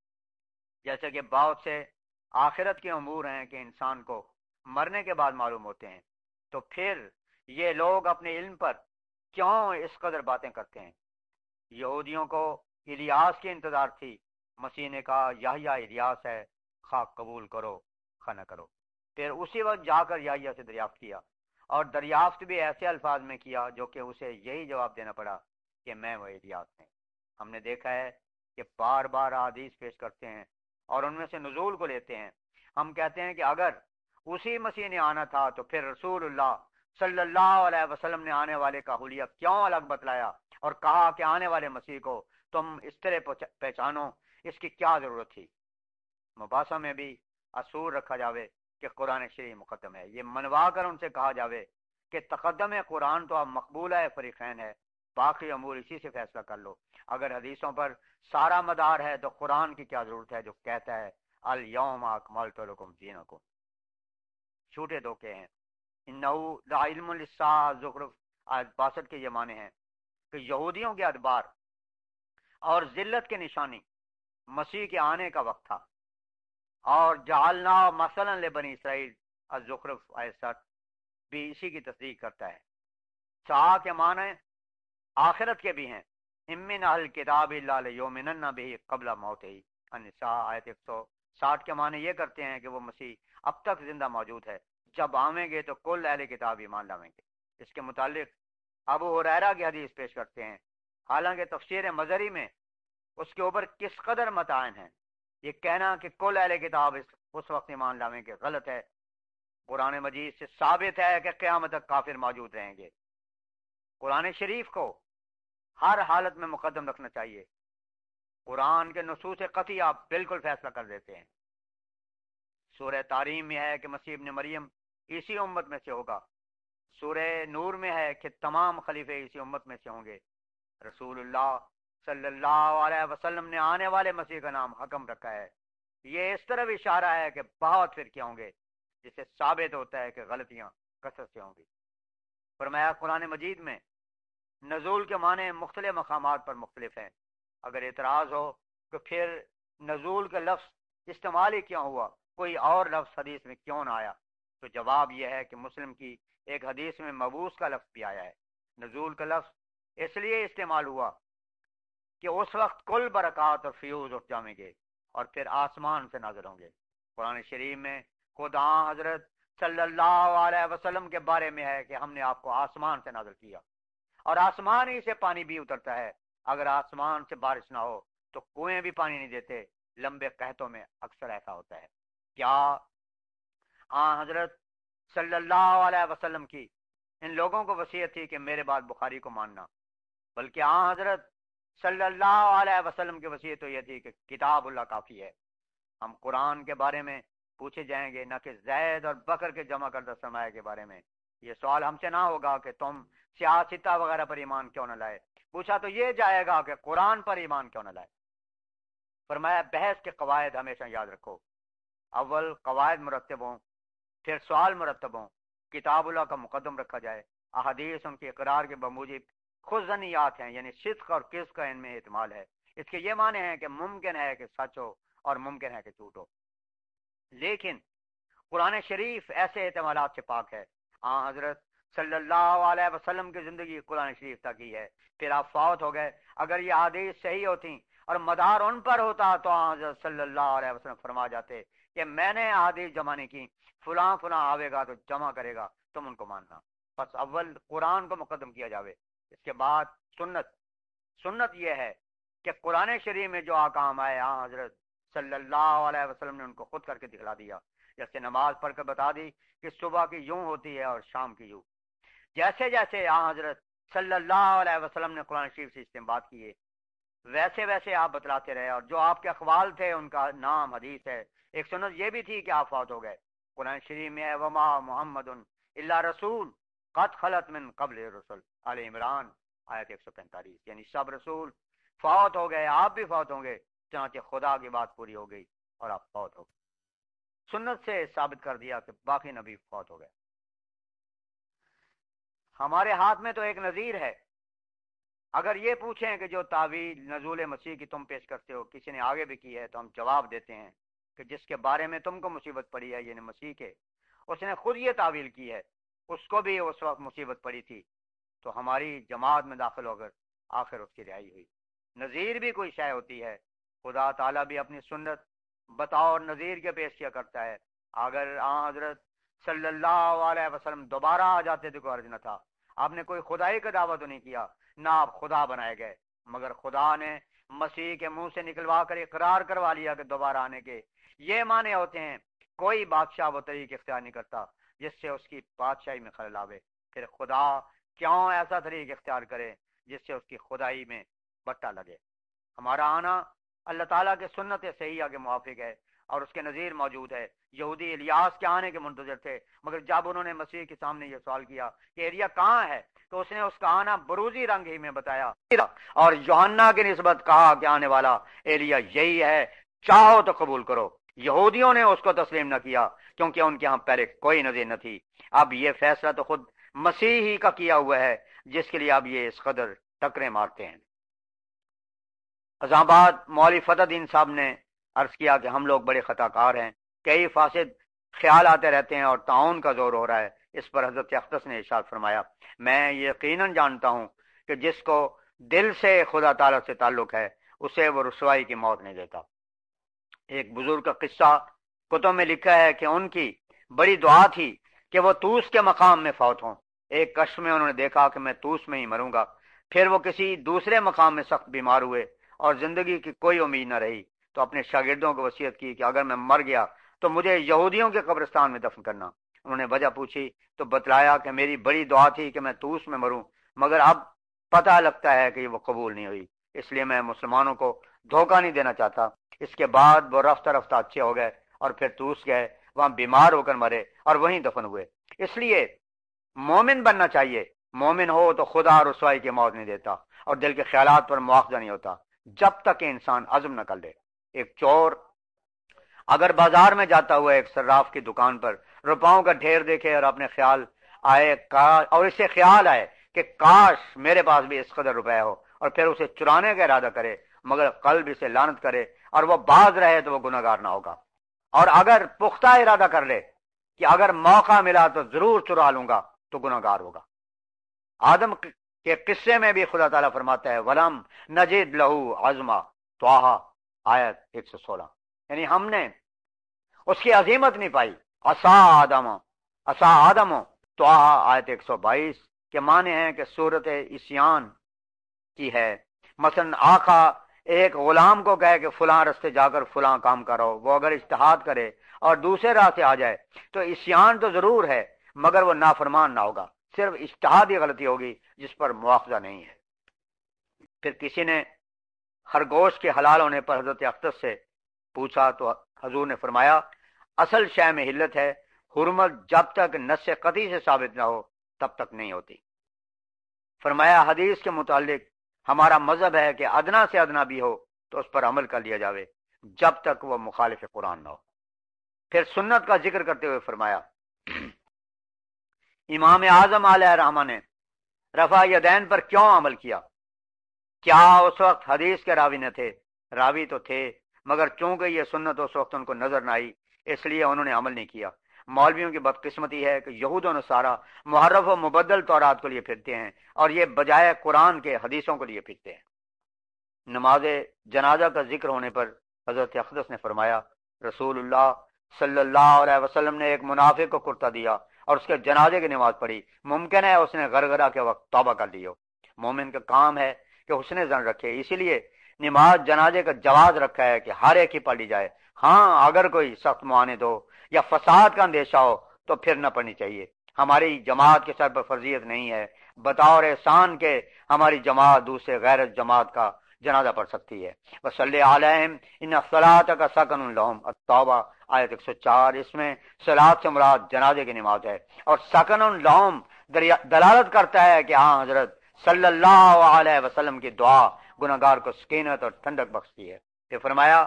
جیسے کہ بہت سے آخرت کے امور ہیں کہ انسان کو مرنے کے بعد معلوم ہوتے ہیں، تو پھر یہ لوگ اپنے علم پر کیوں اس قدر باتیں کرتے ہیں؟ یہودیوں کو الیاس کی انتظار تھی، مسیح نے کہا یحییٰ الیاس ہے، خواہ قبول کرو خواہ نہ کرو۔ پھر اسی وقت جا کر یحییٰ سے دریافت کیا، اور دریافت بھی ایسے الفاظ میں کیا جو کہ اسے یہی جواب دینا پڑا کہ میں وہ الیاس ہوں۔ ہم نے دیکھا ہے کہ بار بار احادیث پیش کرتے ہیں اور ان میں سے نزول کو لیتے ہیں۔ ہم کہتے ہیں کہ اگر اسی مسیح نے آنا تھا تو پھر رسول اللہ صلی اللہ علیہ وسلم نے آنے والے کا حلیہ کیوں الگ بتلایا اور کہا کہ آنے والے مسیح کو تم اس طرح پہچانو، اس کی کیا ضرورت تھی؟ مباحثہ میں بھی اصول رکھا جاوے کہ قرآن شریف مقدم ہے، یہ منوا کر ان سے کہا جاوے کہ تقدم قرآن تو اب مقبول ہے، فریقین ہے، باقی امور اسی سے فیصلہ کر لو۔ اگر حدیثوں پر سارا مدار ہے تو قرآن کی کیا ضرورت ہے جو کہتا ہے الیوم اکملت لکم دینکم؟ چھوٹے دھوکے ہیں۔ انہو لعلم للساعہ زخرف آیت باسٹھ کے یہ معنی ہیں کہ یہودیوں کے ادبار اور ذلت کے نشانی مسیح کے آنے کا وقت تھا، اور جعلنا مثلا لبنی اسرائیل الزخرف آیت ساٹھ بھی اسی کی تصدیق کرتا ہے۔ ساعہ کے معنی آخرت کے بھی ہیں، امن اہل کتاب الا لیؤمنن بہ قبل موتہ، النساء آیت ایک سو ساٹھ کے معنی یہ کرتے ہیں کہ وہ مسیح اب تک زندہ موجود ہے، جب آویں گے تو کل اہل کتاب ایمان لاویں گے۔ اس کے متعلق ابو ہریرہ کی حدیث پیش کرتے ہیں، حالانکہ تفسیر مظہری میں اس کے اوپر کس قدر متعین ہیں۔ یہ کہنا کہ کل اہل کتاب اس وقت ایمان لاویں گے غلط ہے۔ قرآن مجید سے ثابت ہے کہ قیامت تک کافر موجود رہیں گے۔ قرآن شریف کو ہر حالت میں مقدم رکھنا چاہیے۔ قرآن کے نصوص قطعی آپ بالکل فیصلہ کر دیتے ہیں۔ سورہ تاریم میں ہے کہ مسیح ابن مریم اسی امت میں سے ہوگا، سورہ نور میں ہے کہ تمام خلیفے اسی امت میں سے ہوں گے، رسول اللہ صلی اللہ علیہ وسلم نے آنے والے مسیح کا نام حکم رکھا ہے۔ یہ اس طرح اشارہ ہے کہ بہت فرقے ہوں گے، جس سے ثابت ہوتا ہے کہ غلطیاں کثرت سے ہوں گی۔ فرمایا قرآن مجید میں نزول کے معنی مختلف مقامات پر مختلف ہیں۔ اگر اعتراض ہو کہ پھر نزول کا لفظ استعمال ہی کیوں ہوا، کوئی اور لفظ حدیث میں کیوں نہ آیا؟ تو جواب یہ ہے کہ مسلم کی ایک حدیث میں مبوس کا لفظ بھی آیا ہے. نزول کا لفظ اس لیے استعمال ہوا کہ اس وقت کل برکات اور فیوز اٹھ جائیں گے اور پھر آسمان سے نازل ہوں گے. قرآن شریف میں خدا حضرت صلی اللہ علیہ وسلم کے بارے میں ہے کہ ہم نے آپ کو آسمان سے نازل کیا، اور آسمان ہی سے پانی بھی اترتا ہے. اگر آسمان سے بارش نہ ہو تو کنویں بھی پانی نہیں دیتے. لمبے قحطوں میں اکثر ایسا ہوتا ہے. کیا آن حضرت صلی اللہ علیہ وسلم کی ان لوگوں کو وصیت تھی کہ میرے بعد بخاری کو ماننا؟ بلکہ آن حضرت صلی اللہ علیہ وسلم کی وصیت تو یہ تھی کہ کتاب اللہ کافی ہے. ہم قرآن کے بارے میں پوچھے جائیں گے، نہ کہ زید اور بکر کے جمع کردہ سرمایہ کے بارے میں. یہ سوال ہم سے نہ ہوگا کہ تم سیاستہ وغیرہ پر ایمان کیوں نہ لائے. پوچھا تو یہ جائے گا کہ قرآن پر ایمان کیوں نہ لائے. فرمایا بحث کے قواعد ہمیشہ یاد رکھو. اول قواعد مرتب ہوں، پھر سوال مرتب ہوں، کتاب اللہ کا مقدم رکھا جائے، احادیث ان کے اقرار کے بموجب خود ظنیات ہیں، یعنی صدق اور کس کا ان میں احتمال ہے. اس کے یہ معنی ہیں کہ ممکن ہے کہ سچ ہو اور ممکن ہے کہ جھوٹ ہو. لیکن قرآن شریف ایسے احتمالات سے پاک ہے. آن حضرت صلی اللہ علیہ وسلم کی زندگی قرآن شریف تک ہی ہے، پھر آپ فوت ہو گئے. اگر یہ حدیث صحیح ہوتی اور مدار ان پر ہوتا تو آن حضرت صلی اللہ علیہ وسلم فرما جاتے کہ میں نے حدیث جمع نہیں کی، فلاں فلاں آوے گا تو جمع کرے گا، تم ان کو ماننا. بس اول قرآن کو مقدم کیا جاوے، اس کے بعد سنت. سنت یہ ہے کہ قرآن شریف میں جو احکام آئے آن حضرت صلی اللہ علیہ وسلم نے ان کو خود کر کے دکھلا دیا. جیسے نماز پڑھ کر بتا دی کہ صبح کی یوں ہوتی ہے اور شام کی یوں. جیسے جیسے آن حضرت صلی اللہ علیہ وسلم نے قرآن شریف سے استنباط کیے ویسے ویسے آپ بتلاتے رہے، اور جو آپ کے اقوال تھے ان کا نام حدیث ہے. ایک سنت یہ بھی تھی کہ آپ فوت ہو گئے. قرآن شریف میں ہے وما محمد الا رسول قد خلت من قبل رسول، آل عمران آیت ایک سو پینتالیس. یعنی سب رسول فوت ہو گئے، آپ بھی فوت ہوں گے، چنانچہ خدا کی بات پوری ہو گئی اور آپ فوت ہو گئے. سنت سے ثابت کر دیا کہ باقی نبی فوت ہو گئے. ہمارے ہاتھ میں تو ایک نظیر ہے. اگر یہ پوچھیں کہ جو تعویل نزول مسیح کی تم پیش کرتے ہو کسی نے آگے بھی کی ہے، تو ہم جواب دیتے ہیں کہ جس کے بارے میں تم کو مصیبت پڑی ہے یعنی مسیح کے، اس نے خود یہ تعویل کی ہے، اس کو بھی اس وقت مصیبت پڑی تھی تو ہماری جماعت میں داخل ہو کر آخر اس کی رہائی ہوئی. نظیر بھی کوئی شے ہوتی ہے. خدا تعالیٰ بھی اپنی سنت بتاؤ اور نظیر کے پیش کیا کرتا ہے. اگر آن حضرت صلی اللہ علیہ وسلم دوبارہ آ جاتے تو کوئی عرض نہ تھا. آپ نے کوئی خدائی کا دعویٰ تو نہیں کیا، نہ آپ خدا بنائے گئے، مگر خدا نے مسیح کے منہ سے نکلوا کر اقرار کروا لیا کہ دوبارہ آنے کے یہ معنی ہوتے ہیں. کوئی بادشاہ وہ طریق اختیار نہیں کرتا جس سے اس کی بادشاہی میں خلل آوے. پھر خدا کیوں ایسا طریق اختیار کرے جس سے اس کی خدائی میں بٹا لگے؟ ہمارا آنا اللہ تعالیٰ کے سنت صحیحہ کے موافق ہے اور اس کے نظیر موجود ہے. یہودی الیاس کے آنے کے منتظر تھے، مگر جب انہوں نے مسیح کے سامنے یہ سوال کیا کہ ایریا کہاں ہے تو اس نے اس کا آنا بروزی رنگ ہی میں بتایا، اور یوحنا کی نسبت کہا کہ آنے والا ایریا یہی ہے، چاہو تو قبول کرو. یہودیوں نے اس کو تسلیم نہ کیا کیونکہ ان کے ہاں پہلے کوئی نظیر نہ تھی. اب یہ فیصلہ تو خود مسیح ہی کا کیا ہوا ہے جس کے لیے اب یہ اس قدر ٹکرے مارتے ہیں. اسلام آباد مولوی فتح الدین صاحب نے عرض کیا کہ ہم لوگ بڑے خطا کار ہیں، کئی فاسد خیال آتے رہتے ہیں اور تعاون کا زور ہو رہا ہے. اس پر حضرت اقدس نے ارشاد فرمایا میں یقیناً جانتا ہوں کہ جس کو دل سے خدا تعالیٰ سے تعلق ہے اسے وہ رسوائی کی موت نہیں دیتا. ایک بزرگ کا قصہ کتب میں لکھا ہے کہ ان کی بڑی دعا تھی کہ وہ توس کے مقام میں فوت ہوں. ایک کشف میں انہوں نے دیکھا کہ میں توس میں ہی مروں گا. پھر وہ کسی دوسرے مقام میں سخت بیمار ہوئے اور زندگی کی کوئی امید نہ رہی تو اپنے شاگردوں کو وصیت کی کہ اگر میں مر گیا تو مجھے یہودیوں کے قبرستان میں دفن کرنا. انہوں نے وجہ پوچھی تو بتلایا کہ میری بڑی دعا تھی کہ میں توس میں مروں، مگر اب پتہ لگتا ہے کہ وہ قبول نہیں ہوئی، اس لیے میں مسلمانوں کو دھوکہ نہیں دینا چاہتا. اس کے بعد وہ رفتہ رفتہ اچھے ہو گئے اور پھر توس گئے، وہاں بیمار ہو کر مرے اور وہیں دفن ہوئے. اس لیے مومن بننا چاہیے. مومن ہو تو خدا رسوائی کی موت نہیں دیتا اور دل کے خیالات پر مواخذہ نہیں ہوتا جب تک کہ انسان عزم نہ کر لے. ایک چور اگر بازار میں جاتا ہوا ایک صراف کی دکان پر روپاؤں کا ڈھیر دیکھے اور اپنے خیال آئے اور اسے خیال آئے کہ کاش میرے پاس بھی اس قدر روپے ہو، اور پھر اسے چرانے کا ارادہ کرے مگر قلب اسے لعنت کرے اور وہ باز رہے تو وہ گناہگار نہ ہوگا. اور اگر پختہ ارادہ کر لے کہ اگر موقع ملا تو ضرور چرا لوں گا تو گناہگار ہوگا۔ آدم کے قصے میں بھی خدا تعالیٰ فرماتا ہے ولم نجد لہو عزما، طٰہٰ آیت ایک سو سولہ، یعنی ہم نے اس کی عظیمت نہیں پائی۔ عصا آدم عصا آدم طٰہٰ آیت ایک سو بائیس کے معنی ہیں کہ صورت عصیان کی ہے۔ مثلا آقا ایک غلام کو کہے کہ فلاں رستے جا کر فلاں کام کرو، وہ اگر اجتہاد کرے اور دوسرے راہ سے آ جائے تو عصیان تو ضرور ہے مگر وہ نافرمان نہ ہوگا، صرف اجتہادی غلطی ہوگی جس پر مواخذہ نہیں ہے۔ پھر کسی نے خرگوش کے حلال ہونے پر حضرت اقدس سے پوچھا تو حضور نے فرمایا اصل شے میں حلت ہے، حرمت جب تک نص قطعی سے ثابت نہ ہو تب تک نہیں ہوتی۔ فرمایا حدیث کے متعلق ہمارا مذہب ہے کہ ادنا سے ادنا بھی ہو تو اس پر عمل کر لیا جاوے جب تک وہ مخالف قرآن نہ ہو۔ پھر سنت کا ذکر کرتے ہوئے فرمایا امام اعظم علیہ الرحمہ نے رفع یدین پر کیوں عمل کیا؟ کیا اس وقت حدیث کے راوی نہ تھے؟ راوی تو تھے مگر چونکہ یہ سنت اس وقت ان کو نظر نہ آئی اس لیے انہوں نے عمل نہیں کیا۔ مولویوں کی بدقسمتی ہے کہ یہود و نصارہ محرف و مبدل تورات کو لیے پھرتے ہیں اور یہ بجائے قرآن کے حدیثوں کو لیے پھرتے ہیں۔ نماز جنازہ کا ذکر ہونے پر حضرت اقدس نے فرمایا رسول اللہ صلی اللہ علیہ وسلم نے ایک منافق کو کرتا دیا اور اس کے جنازے کی نماز پڑھی، ممکن ہے اس نے غرغرہ کے وقت توبہ کر لی ہو۔ مومن کا کام ہے کہ حسن ظن رکھے، اسی لیے نماز جنازے کا جواز رکھا ہے کہ ہر ایک ہی پڑھ لی جائے۔ ہاں اگر کوئی سخت معاند ہو یا فساد کا اندیشہ ہو تو پھر نہ پڑھنی چاہیے۔ ہماری جماعت کے سر پر فرضیت نہیں ہے، بطور احسان کے ہماری جماعت دوسرے غیر جماعت کا جنازہ پڑھ سکتی ہے۔ وصلی علیہم ان الصلاۃ کا سکن لہم، التوبہ آیت ایک سو چار، اس میں صلاۃ سے مراد جنازے کی نماز ہے، اور سکن لہم دلالت کرتا ہے کہ ہاں حضرت صلی اللہ علیہ وسلم کی دعا گناہگار کو سکینت اور ٹھنڈک بخشتی ہے۔ پھر فرمایا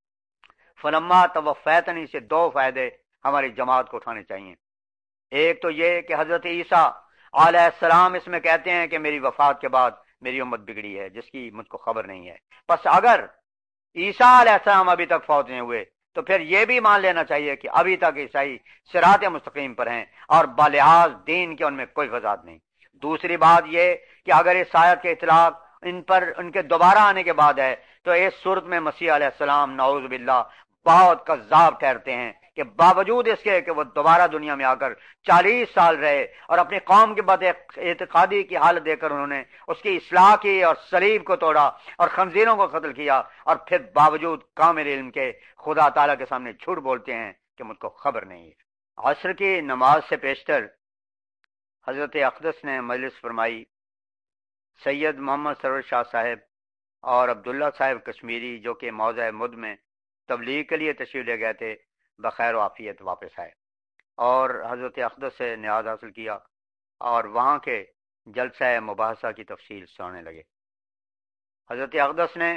فلما توفیتنی سے دو فائدے ہماری جماعت کو اٹھانے چاہیے۔ ایک تو یہ کہ حضرت عیسیٰ علیہ السلام اس میں کہتے ہیں کہ میری وفات کے بعد میری امت بگڑی ہے جس کی مجھ کو خبر نہیں ہے، پس اگر عیسیٰ علیہ السلام ابھی تک فوت نہیں ہوئے تو پھر یہ بھی مان لینا چاہیے کہ ابھی تک عیسائی صراط مستقیم پر ہیں اور بالحاظ دین کے ان میں کوئی فساد نہیں۔ دوسری بات یہ کہ اگر اس آیت کے اطلاق ان پر ان کے دوبارہ آنے کے بعد ہے تو اس صورت میں مسیح علیہ السلام نعوذ باللہ بہت کذاب ٹھہرتے ہیں کہ باوجود اس کے کہ وہ دوبارہ دنیا میں آ کر چالیس سال رہے اور اپنی قوم کے بعد اعتقادی کی حالت دے کر انہوں نے اس کی اصلاح کی اور صلیب کو توڑا اور خنزیروں کو قتل کیا، اور پھر باوجود کامل علم کے خدا تعالیٰ کے سامنے جھوٹ بولتے ہیں کہ مجھ کو خبر نہیں ہے۔ عصر کی نماز سے پیشتر حضرت اقدس نے مجلس فرمائی۔ سید محمد سرور شاہ صاحب اور عبداللہ صاحب کشمیری جو کہ موضع مد میں تبلیغ کے لیے تشریف لے گئے تھے بخیر و عافیت واپس آئے اور حضرت اقدس سے نیاز حاصل کیا اور وہاں کے جلسہ مباحثہ کی تفصیل سنانے لگے۔ حضرت اقدس نے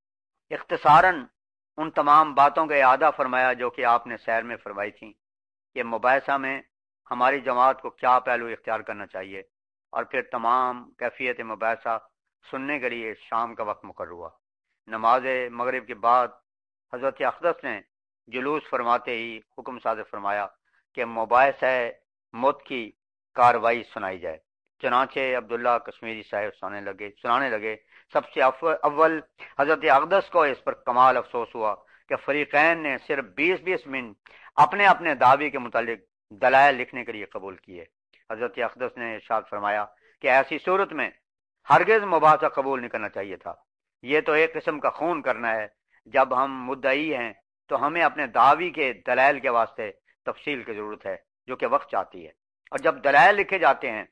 اختصاراً ان تمام باتوں کا اعادہ فرمایا جو کہ آپ نے سیر میں فرمائی تھیں کہ مباحثہ میں ہماری جماعت کو کیا پہلو اختیار کرنا چاہیے، اور پھر تمام کیفیت مباحثہ سننے کے لیے شام کا وقت مقرر ہوا۔ نماز مغرب کے بعد حضرت اقدس نے جلوس فرماتے ہی حکم صادر فرمایا کہ مباحثہ موت کی کاروائی سنائی جائے۔ چنانچہ عبداللہ کشمیری صاحب سنانے لگے سنانے لگے سب سے اول حضرت اقدس کو اس پر کمال افسوس ہوا کہ فریقین نے صرف بیس بیس منٹ اپنے اپنے دعوی کے متعلق دلائل لکھنے کے لیے قبول کیے۔ حضرت اقدس نے ارشاد فرمایا کہ ایسی صورت میں ہرگز مباحثہ قبول نہیں کرنا چاہیے تھا، یہ تو ایک قسم کا خون کرنا ہے۔ جب ہم مدعی ہیں تو ہمیں اپنے دعوی کے دلائل کے واسطے تفصیل کی ضرورت ہے جو کہ وقت چاہتی ہے، اور جب دلائل لکھے جاتے ہیں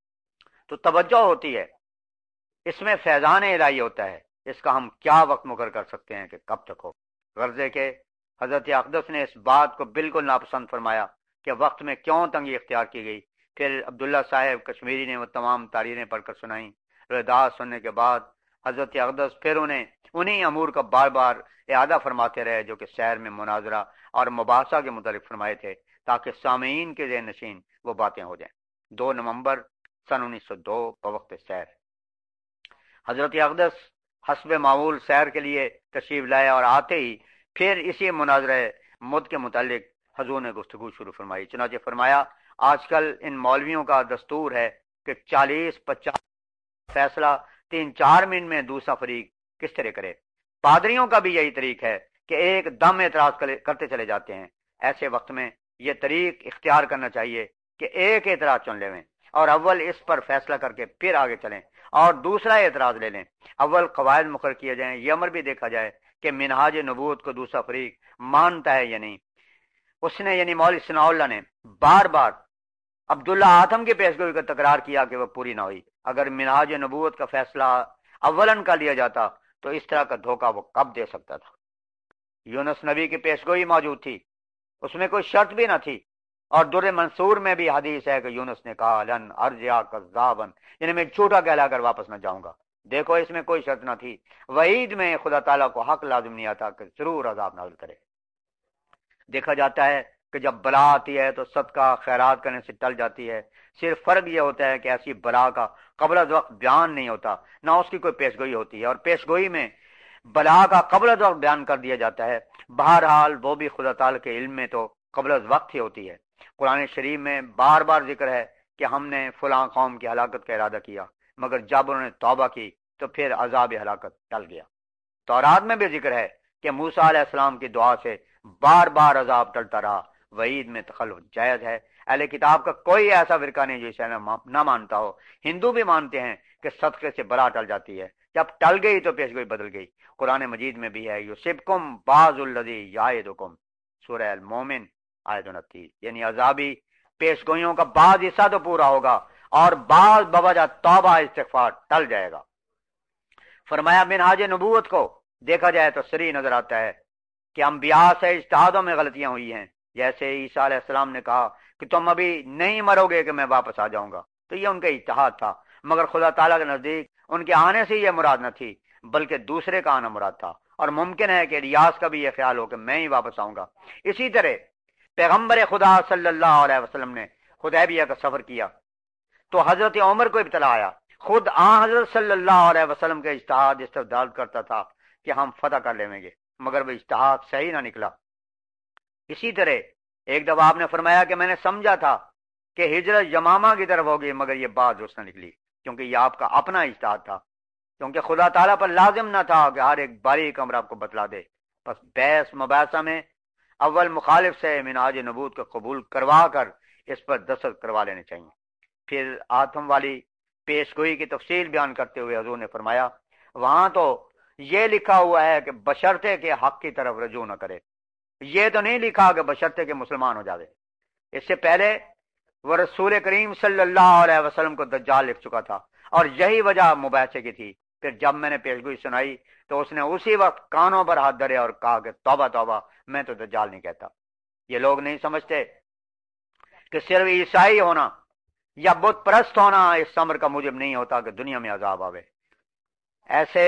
تو توجہ ہوتی ہے، اس میں فیضان الہی ہوتا ہے، اس کا ہم کیا وقت مقرر کر سکتے ہیں کہ کب تک ہو۔ غرضے کہ حضرت اقدس نے اس بات کو بالکل ناپسند فرمایا کہ وقت میں کیوں تنگی اختیار کی گئی۔ پھر عبداللہ صاحب کشمیری نے وہ تمام تاریخیں پڑھ کر سنائیں۔ رداعت سننے کے بعد حضرت اقدس پھر انہیں انہی امور کا بار بار اعادہ فرماتے رہے جو کہ سیر میں مناظرہ اور مباحثہ کے متعلق فرمائے تھے، تاکہ سامعین کے ذہن نشین وہ باتیں ہو جائیں۔ دو نومبر سن انیس سو دو بوقت سیر حضرت اقدس حسب معمول سیر کے لیے تشریف لائے اور آتے ہی پھر اسی مناظرہ مد کے متعلق حضور نے گفتگو شروع فرمائی۔ چنانچہ فرمایا آج کل ان مولویوں کا دستور ہے کہ چالیس پچاس فیصلہ تین چار منٹ میں دوسرا فریق کس طرح کرے۔ پادریوں کا بھی یہی طریق ہے کہ ایک دم اعتراض کرتے چلے جاتے ہیں۔ ایسے وقت میں یہ طریق اختیار کرنا چاہیے کہ ایک اعتراض چن لیں اور اول اس پر فیصلہ کر کے پھر آگے چلیں اور دوسرا اعتراض لے لیں۔ اول قواعد مقرر کیے جائیں، یہ امر بھی دیکھا جائے کہ منہاج نبوت کو دوسرا فریق مانتا ہے یا نہیں۔ اس نے یعنی مولوی ثناء اللہ نے بار بار عبداللہ آتم کی پیشگوئی کا تکرار کیا کہ وہ پوری نہ ہوئی۔ اگر منہاج نبوت کا فیصلہ اولن کا لیا جاتا تو اس طرح کا دھوکہ وہ کب دے سکتا تھا۔ یونس نبی کی پیشگوئی موجود تھی، اس میں کوئی شرط بھی نہ تھی، اور در منصور میں بھی حدیث ہے کہ یونس نے کہا لن ارجع کذابا، یعنی میں جھوٹا کہلا کر واپس نہ جاؤں گا۔ دیکھو اس میں کوئی شرط نہ تھی۔ وعید میں خدا تعالیٰ کو حق لازم نہیں آتا کہ ضرور عذاب نازل کرے۔ دیکھا جاتا ہے کہ جب بلا آتی ہے تو صدقہ خیرات کرنے سے ٹل جاتی ہے۔ صرف فرق یہ ہوتا ہے کہ ایسی بلا کا قبل از وقت بیان نہیں ہوتا، نہ اس کی کوئی پیشگوئی ہوتی ہے، اور پیشگوئی میں بلا کا قبل از وقت بیان کر دیا جاتا ہے۔ بہرحال وہ بھی خدا تعالیٰ کے علم میں تو قبل از وقت ہی ہوتی ہے۔ قرآن شریف میں بار بار ذکر ہے کہ ہم نے فلاں قوم کی ہلاکت کا ارادہ کیا، مگر جب انہوں نے توبہ کی تو پھر عذاب ہلاکت ٹل گیا۔ تورات میں بھی ذکر ہے کہ موسیٰ علیہ السلام کی دعا سے بار بار عذاب ٹلتا رہا۔ وعید میں تخلف جائز ہے۔ اہل کتاب کا کوئی ایسا فرقہ نہیں جو اسے نہ مانتا ہو۔ ہندو بھی مانتے ہیں کہ صدقے سے بلا ٹل جاتی ہے، جب ٹل گئی تو پیشگوئی بدل گئی۔ قرآن مجید میں بھی ہے یصبکم بعض الذی یعدکم، سورہ المومن آیت انتیس، یعنی عذابی پیشگوئیوں کا بعض حصہ تو پورا ہوگا اور بعض بوجہ توبہ استغفار ٹل جائے گا۔ فرمایا منہاج نبوت کو دیکھا جائے تو صریح نظر آتا ہے کہ انبیاء سے اجتہادوں میں غلطیاں ہوئی ہیں۔ جیسے عیسیٰ علیہ السلام نے کہا کہ تم ابھی نہیں مرو گے کہ میں واپس آ جاؤں گا، تو یہ ان کا اجتہاد تھا، مگر خدا تعالیٰ کے نزدیک ان کے آنے سے یہ مراد نہ تھی بلکہ دوسرے کا آنا مراد تھا، اور ممکن ہے کہ ریاض کا بھی یہ خیال ہو کہ میں ہی واپس آؤں گا۔ اسی طرح پیغمبر خدا صلی اللہ علیہ وسلم نے حدیبیہ کا سفر کیا تو حضرت عمر کو ابتلا آیا۔ خود آن حضرت صلی اللہ علیہ وسلم کا اجتہاد استدلال کرتا تھا کہ ہم فتح کر لیں گے، مگر وہ اجتہاد صحیح نہ نکلا۔ اسی طرح ایک دفعہ آپ نے فرمایا کہ میں نے سمجھا تھا کہ ہجرت یمامہ کی طرف ہوگی، مگر یہ بات درست نہ نکلی، کیونکہ یہ آپ کا اپنا اجتہاد تھا، کیونکہ خدا تعالیٰ پر لازم نہ تھا کہ ہر ایک باریک امر آپ کو بتلا دے۔ بس بحث مباحثہ میں اول مخالف سے منہاج نبوت کو قبول کروا کر اس پر دستخط کروا لینے چاہیے۔ پھر آتم والی پیشگوئی کی تفصیل بیان کرتے ہوئے حضور نے فرمایا وہاں تو یہ لکھا ہوا ہے کہ بشرطے کے حق کی طرف رجوع نہ کرے، یہ تو نہیں لکھا کہ بشرطے کے مسلمان ہو جاوے۔ اس سے پہلے وہ رسول کریم صلی اللہ علیہ وسلم کو دجال لکھ چکا تھا، اور یہی وجہ مباحثے کی تھی۔ پھر جب میں نے پیشگوئی سنائی تو اس نے اسی وقت کانوں پر ہاتھ دھرے اور کہا کہ توبہ توبہ، میں تو دجال نہیں کہتا۔ یہ لوگ نہیں سمجھتے کہ صرف عیسائی ہونا یا بت پرست ہونا اس امر کا موجب نہیں ہوتا کہ دنیا میں عذاب آوے۔ ایسے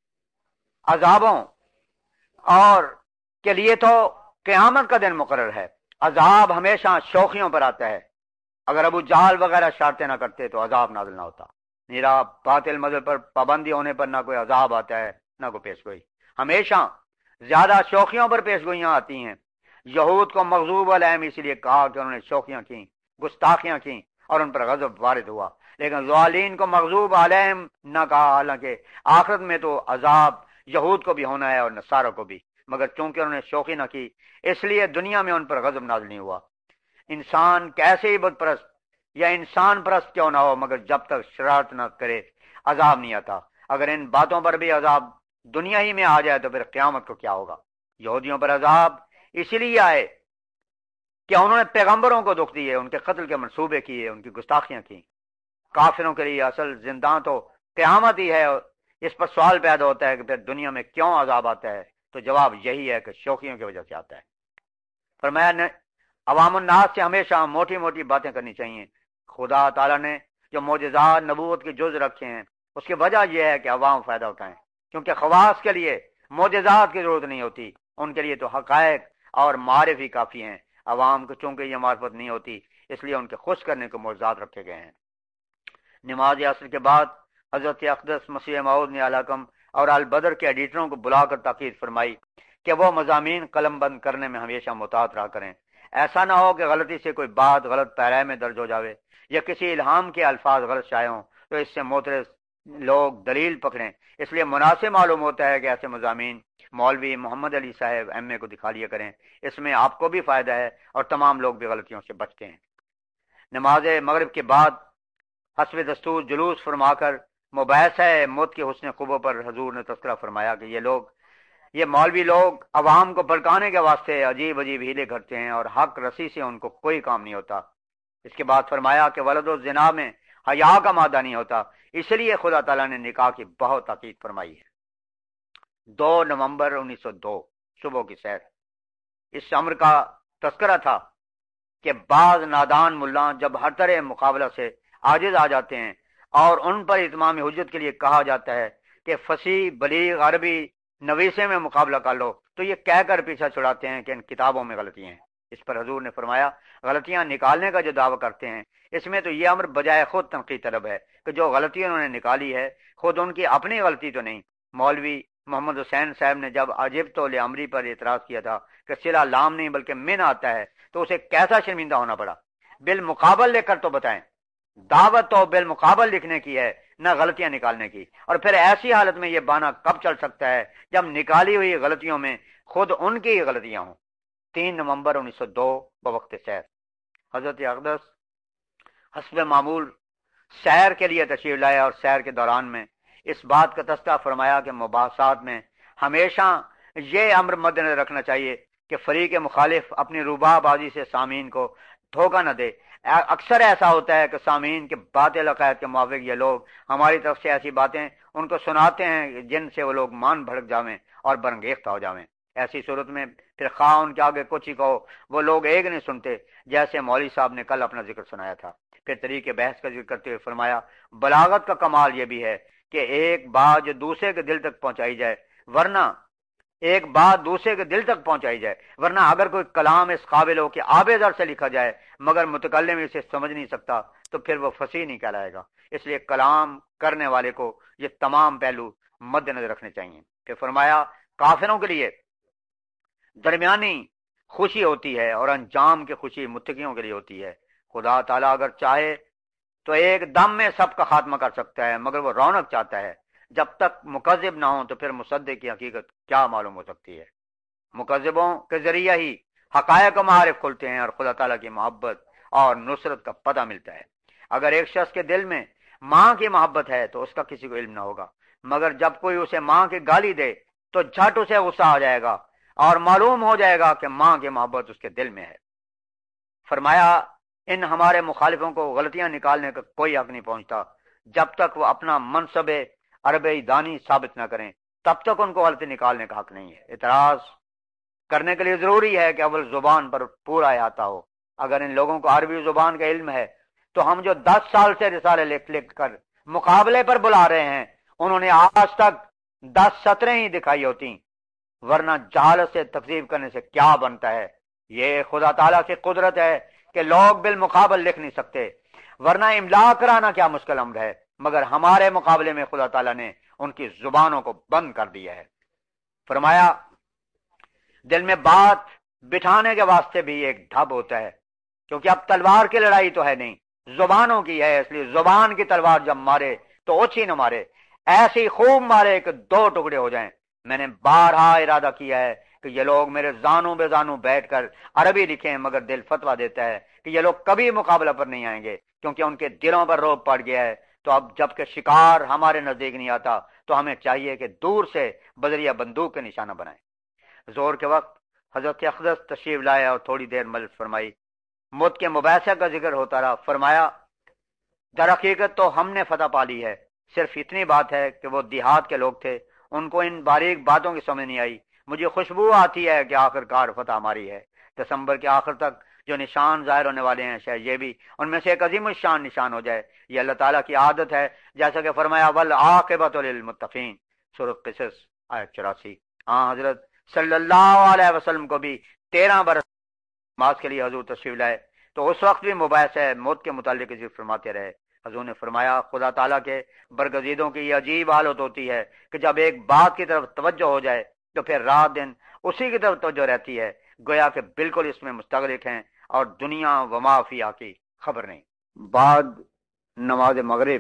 عذابوں اور کے لیے تو قیامت کا دن مقرر ہے۔ عذاب ہمیشہ شوخیوں پر آتا ہے۔ اگر ابو جہل وغیرہ شرطیں نہ کرتے تو عذاب نازل نہ ہوتا۔ میرا باطل مذہب پر پابندی ہونے پر نہ کوئی عذاب آتا ہے نہ کوئی پیشگوئی، ہمیشہ زیادہ شوخیوں پر پیشگوئیاں آتی ہیں۔ یہود کو مغضوب علیہم اس لیے کہا کہ انہوں نے شوخیاں کی، گستاخیاں کی، اور ان پر غضب وارد ہوا، لیکن ضالین کو مغضوب علیہم نہ کہا، حالانکہ آخرت میں تو عذاب یہود کو بھی ہونا ہے اور نصارہ کو بھی، مگر چونکہ انہوں نے شوخی نہ کی اس لیے دنیا میں ان پر غضب نازل نہیں ہوا۔ انسان کیسے ہی بت پرست یا انسان پرست کیوں نہ ہو، مگر جب تک شرارت نہ کرے عذاب نہیں آتا۔ اگر ان باتوں پر بھی عذاب دنیا ہی میں آ جائے تو پھر قیامت کو کیا ہوگا؟ یہودیوں پر عذاب اسی لیے آئے کہ انہوں نے پیغمبروں کو دکھ دیے، ان کے قتل کے منصوبے کیے، ان کی گستاخیاں کی۔ کافروں کے لیے اصل زندان تو قیامت ہی ہے۔ اس پر سوال پیدا ہوتا ہے کہ پھر دنیا میں کیوں عذاب آتا ہے، تو جواب یہی ہے کہ شوخیوں کی وجہ سے آتا ہے۔ فرمایا عوام الناس سے ہمیشہ موٹی موٹی باتیں کرنی چاہیے۔ خدا تعالیٰ نے جو معجزات نبوت کے جز رکھے ہیں اس کی وجہ یہ ہے کہ عوام فائدہ اٹھائیں، کیونکہ خواص کے لیے معجزات کی ضرورت نہیں ہوتی، ان کے لیے تو حقائق اور معارف ہی کافی ہیں۔ عوام کو چونکہ یہ معرفت نہیں ہوتی اس لیے ان کے خوش کرنے کو معجزات رکھے گئے ہیں۔ نماز عصر کے بعد حضرت اقدس مسیح موعود نے الحکم اور البدر کے ایڈیٹروں کو بلا کر تاکید فرمائی کہ وہ مضامین قلم بند کرنے میں ہمیشہ محتاط رہا کریں۔ ایسا نہ ہو کہ غلطی سے کوئی بات غلط پیرائے میں درج ہو جاوے یا کسی الہام کے الفاظ غلط شائع ہوں تو اس سے معترض لوگ دلیل پکڑیں۔ اس لیے مناسب معلوم ہوتا ہے کہ ایسے مضامین مولوی محمد علی صاحب ایم اے کو دکھا لیا کریں، اس میں آپ کو بھی فائدہ ہے اور تمام لوگ بھی غلطیوں سے بچتے ہیں۔ نماز مغرب کے بعد حسب دستور جلوس فرما کر مباحثہ موت کے حسن خوبوں پر حضور نے تذکرہ فرمایا کہ یہ لوگ یہ مولوی لوگ عوام کو بھڑکانے کے واسطے عجیب عجیب ہیلے کرتے ہیں اور حق رسی سے ان کو کوئی کام نہیں ہوتا۔ اس کے بعد فرمایا کہ ولد و زنا میں حیا کا مادہ نہیں ہوتا، اس لیے خدا تعالیٰ نے نکاح کی بہت تاکید فرمائی ہے۔ دو نومبر انیس سو دو صبح کی سیر، اس امر کا تذکرہ تھا کہ بعض نادان ملا جب ہر طرح مقابلہ سے عاجز آ جاتے ہیں اور ان پر اتمام حجت کے لیے کہا جاتا ہے کہ فصیح بلیغ عربی نویسے میں مقابلہ کر لو، تو یہ کہہ کر پیچھا چھڑاتے ہیں کہ ان کتابوں میں غلطیاں ہیں۔ اس پر حضور نے فرمایا غلطیاں نکالنے کا جو دعویٰ کرتے ہیں اس میں تو یہ امر بجائے خود تنقید طلب ہے کہ جو غلطی انہوں نے نکالی ہے خود ان کی اپنی غلطی تو نہیں۔ مولوی محمد حسین صاحب نے جب عجبت لامری پر اعتراض کیا تھا کہ صلہ لام نہیں بلکہ من آتا ہے تو اسے کیسا شرمندہ ہونا پڑا، بالمقابل لکھ کر تو بتائیں۔ دعوت تو بالمقابل لکھنے کی ہے نہ غلطیاں نکالنے کی، اور پھر ایسی حالت میں یہ بانا کب چل سکتا ہے جب نکالی ہوئی غلطیوں میں خود ان کی غلطیاں ہوں۔ تین نومبر انیس سو دو بوقت سیر، حضرت اقدس حسب معمول سیر کے لیے تشریف لائے اور سیر کے دوران میں اس بات کا تذکرہ فرمایا کہ مباحثات میں ہمیشہ یہ امر مد نظر رکھنا چاہیے کہ فریق مخالف اپنی روبہ بازی سے سامعین کو دھوکہ نہ دے۔ اکثر ایسا ہوتا ہے کہ سامعین کے باطل عقائد کے موافق یہ لوگ ہماری طرف سے ایسی باتیں ان کو سناتے ہیں جن سے وہ لوگ مان بھڑک جاویں اور برنگیختہ ہو جاویں۔ ایسی صورت میں پھر خواہ ان کے آگے کچھ ہی کہو وہ لوگ ایک نہیں سنتے، جیسے مولوی صاحب نے کل اپنا ذکر سنایا تھا۔ پھر طریقے بحث کا ذکر کرتے ہوئے فرمایا بلاغت کا کمال یہ بھی ہے کہ ایک بات جو دوسرے کے دل تک پہنچائی جائے، ورنہ ایک بات دوسرے کے دل تک پہنچائی جائے ورنہ اگر کوئی کلام اس قابل ہو کہ آب زر سے لکھا جائے مگر متکلم اسے سمجھ نہیں سکتا تو پھر وہ فصیح نہیں کہلائے گا۔ اس لیے کلام کرنے والے کو یہ تمام پہلو مد نظر رکھنے چاہیے۔ پھر فرمایا کافروں کے لیے درمیانی خوشی ہوتی ہے اور انجام کی خوشی متقیوں کے لیے ہوتی ہے۔ خدا تعالیٰ اگر چاہے تو ایک دم میں سب کا خاتمہ کر سکتا ہے، مگر وہ رونق چاہتا ہے۔ جب تک مکذب نہ ہو تو پھر مصدق کی حقیقت کیا معلوم ہو سکتی ہے۔ مکذبوں کے ذریعہ ہی حقائق و معارف کھلتے ہیں اور خدا تعالیٰ کی محبت اور نصرت کا پتہ ملتا ہے۔ اگر ایک شخص کے دل میں ماں کی محبت ہے تو اس کا کسی کو علم نہ ہوگا، مگر جب کوئی اسے ماں کی گالی دے تو جھٹ اسے غصہ آ جائے گا اور معلوم ہو جائے گا کہ ماں کی محبت اس کے دل میں ہے۔ فرمایا ان ہمارے مخالفوں کو غلطیاں نکالنے کا کوئی حق نہیں پہنچتا جب تک وہ اپنا منصب عربی دانی ثابت نہ کریں، تب تک ان کو غلطی نکالنے کا حق نہیں ہے۔ اعتراض کرنے کے لیے ضروری ہے کہ اول زبان پر پورا احاطہ ہو۔ اگر ان لوگوں کو عربی زبان کا علم ہے تو ہم جو دس سال سے رسالے لکھ لکھ کر مقابلے پر بلا رہے ہیں انہوں نے آج تک دس سطریں ہی دکھائی ہوتی، ورنہ جہالت سے تکذیب کرنے سے کیا بنتا ہے۔ یہ خدا تعالیٰ کی قدرت ہے کہ لوگ بالمقابل لکھ نہیں سکتے، ورنہ املا کرانا کیا مشکل امر ہے، مگر ہمارے مقابلے میں خدا تعالیٰ نے ان کی زبانوں کو بند کر دیا ہے۔ فرمایا دل میں بات بٹھانے کے واسطے بھی ایک ڈھب ہوتا ہے، کیونکہ اب تلوار کی لڑائی تو ہے نہیں، زبانوں کی ہے، اس لیے زبان کی تلوار جب مارے تو اوچھی نہ مارے، ایسی خوب مارے کہ دو ٹکڑے ہو جائیں۔ میں نے بارہا ارادہ کیا ہے کہ یہ لوگ میرے زانوں بے زانوں بیٹھ کر عربی لکھیں، مگر دل فتویٰ دیتا ہے کہ یہ لوگ کبھی مقابلہ پر نہیں آئیں گے کیونکہ ان کے دلوں پر روب پڑ گیا ہے۔ تو اب جب کہ شکار ہمارے نزدیک نہیں آتا تو ہمیں چاہیے کہ دور سے بذریعہ بندوق کے نشانہ بنائیں۔ زور کے وقت حضرت اقدس تشریف لائے اور تھوڑی دیر مجلس فرمائی۔ موت کے مباحثہ کا ذکر ہوتا رہا۔ فرمایا در حقیقت تو ہم نے فتح پا لی ہے، صرف اتنی بات ہے کہ وہ دیہات کے لوگ تھے، ان کو ان باریک باتوں کی سمجھ نہیں آئی۔ مجھے خوشبو آتی ہے کہ آخر کار فتح ہماری ہے۔ دسمبر کے آخر تک جو نشان ظاہر ہونے والے ہیں شاید یہ بھی ان میں سے ایک عظیم الشان نشان ہو جائے۔ یہ اللہ تعالیٰ کی عادت ہے، جیسا کہ فرمایا والعاقبۃ للمتقین، سورۃ قصص آیت چوراسی۔ ہاں حضرت صلی اللہ علیہ وسلم کو بھی تیرہ برس نماز کے لیے حضور تشریف لائے تو اس وقت بھی مباحثہ موت کے متعلق ذکر فرماتے رہے۔ حضور نے فرمایا خدا تعالیٰ کے برگزیدوں کی یہ عجیب حالت ہوتی ہے کہ جب ایک بات کی طرف توجہ ہو جائے تو پھر رات دن اسی کی طرف توجہ رہتی ہے، گویا کہ بالکل اس میں مستغرق ہیں اور دنیا وما فیہا کی خبر نہیں۔ بعد نماز مغرب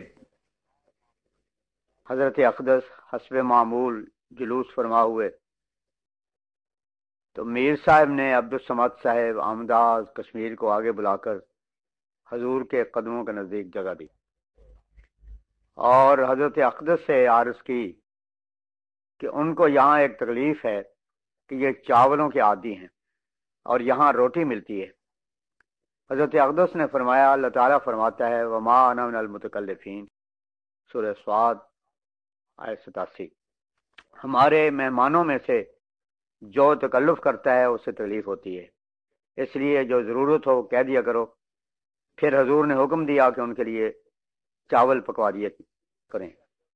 حضرت اقدس حسب معمول جلوس فرما ہوئے تو میر صاحب نے عبدالصمد صاحب آمداز کشمیر کو آگے بلا کر حضور کے قدموں کے نزدیک جگہ دی اور حضرت اقدس سے عرض کی کہ ان کو یہاں ایک تکلیف ہے کہ یہ چاولوں کے عادی ہیں اور یہاں روٹی ملتی ہے۔ حضرت اقدس نے فرمایا، اللہ تعالیٰ فرماتا ہے وما انا من المتکلفین، سورہ سواد آیت ستاسی، ہمارے مہمانوں میں سے جو تکلف کرتا ہے اسے تکلیف ہوتی ہے، اس لیے جو ضرورت ہو کہہ دیا کرو۔ پھر حضور نے حکم دیا کہ ان کے لیے چاول پکوا دیے کریں۔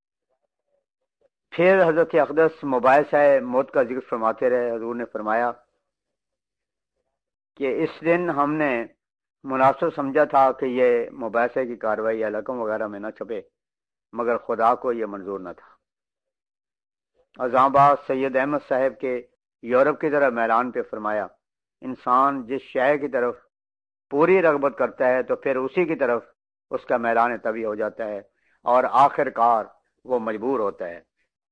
پھر حضرت اقدس مباحثہ موت کا ذکر فرماتے رہے۔ حضور نے فرمایا کہ اس دن ہم نے مناسب سمجھا تھا کہ یہ مباحثے کی کاروائی حلقوں وغیرہ میں نہ چھپے، مگر خدا کو یہ منظور نہ تھا۔ عظام سید احمد صاحب کے یورپ کی طرف میلان پہ فرمایا، انسان جس شے کی طرف پوری رغبت کرتا ہے تو پھر اسی کی طرف اس کا میلان طبیعی ہو جاتا ہے اور آخر کار وہ مجبور ہوتا ہے۔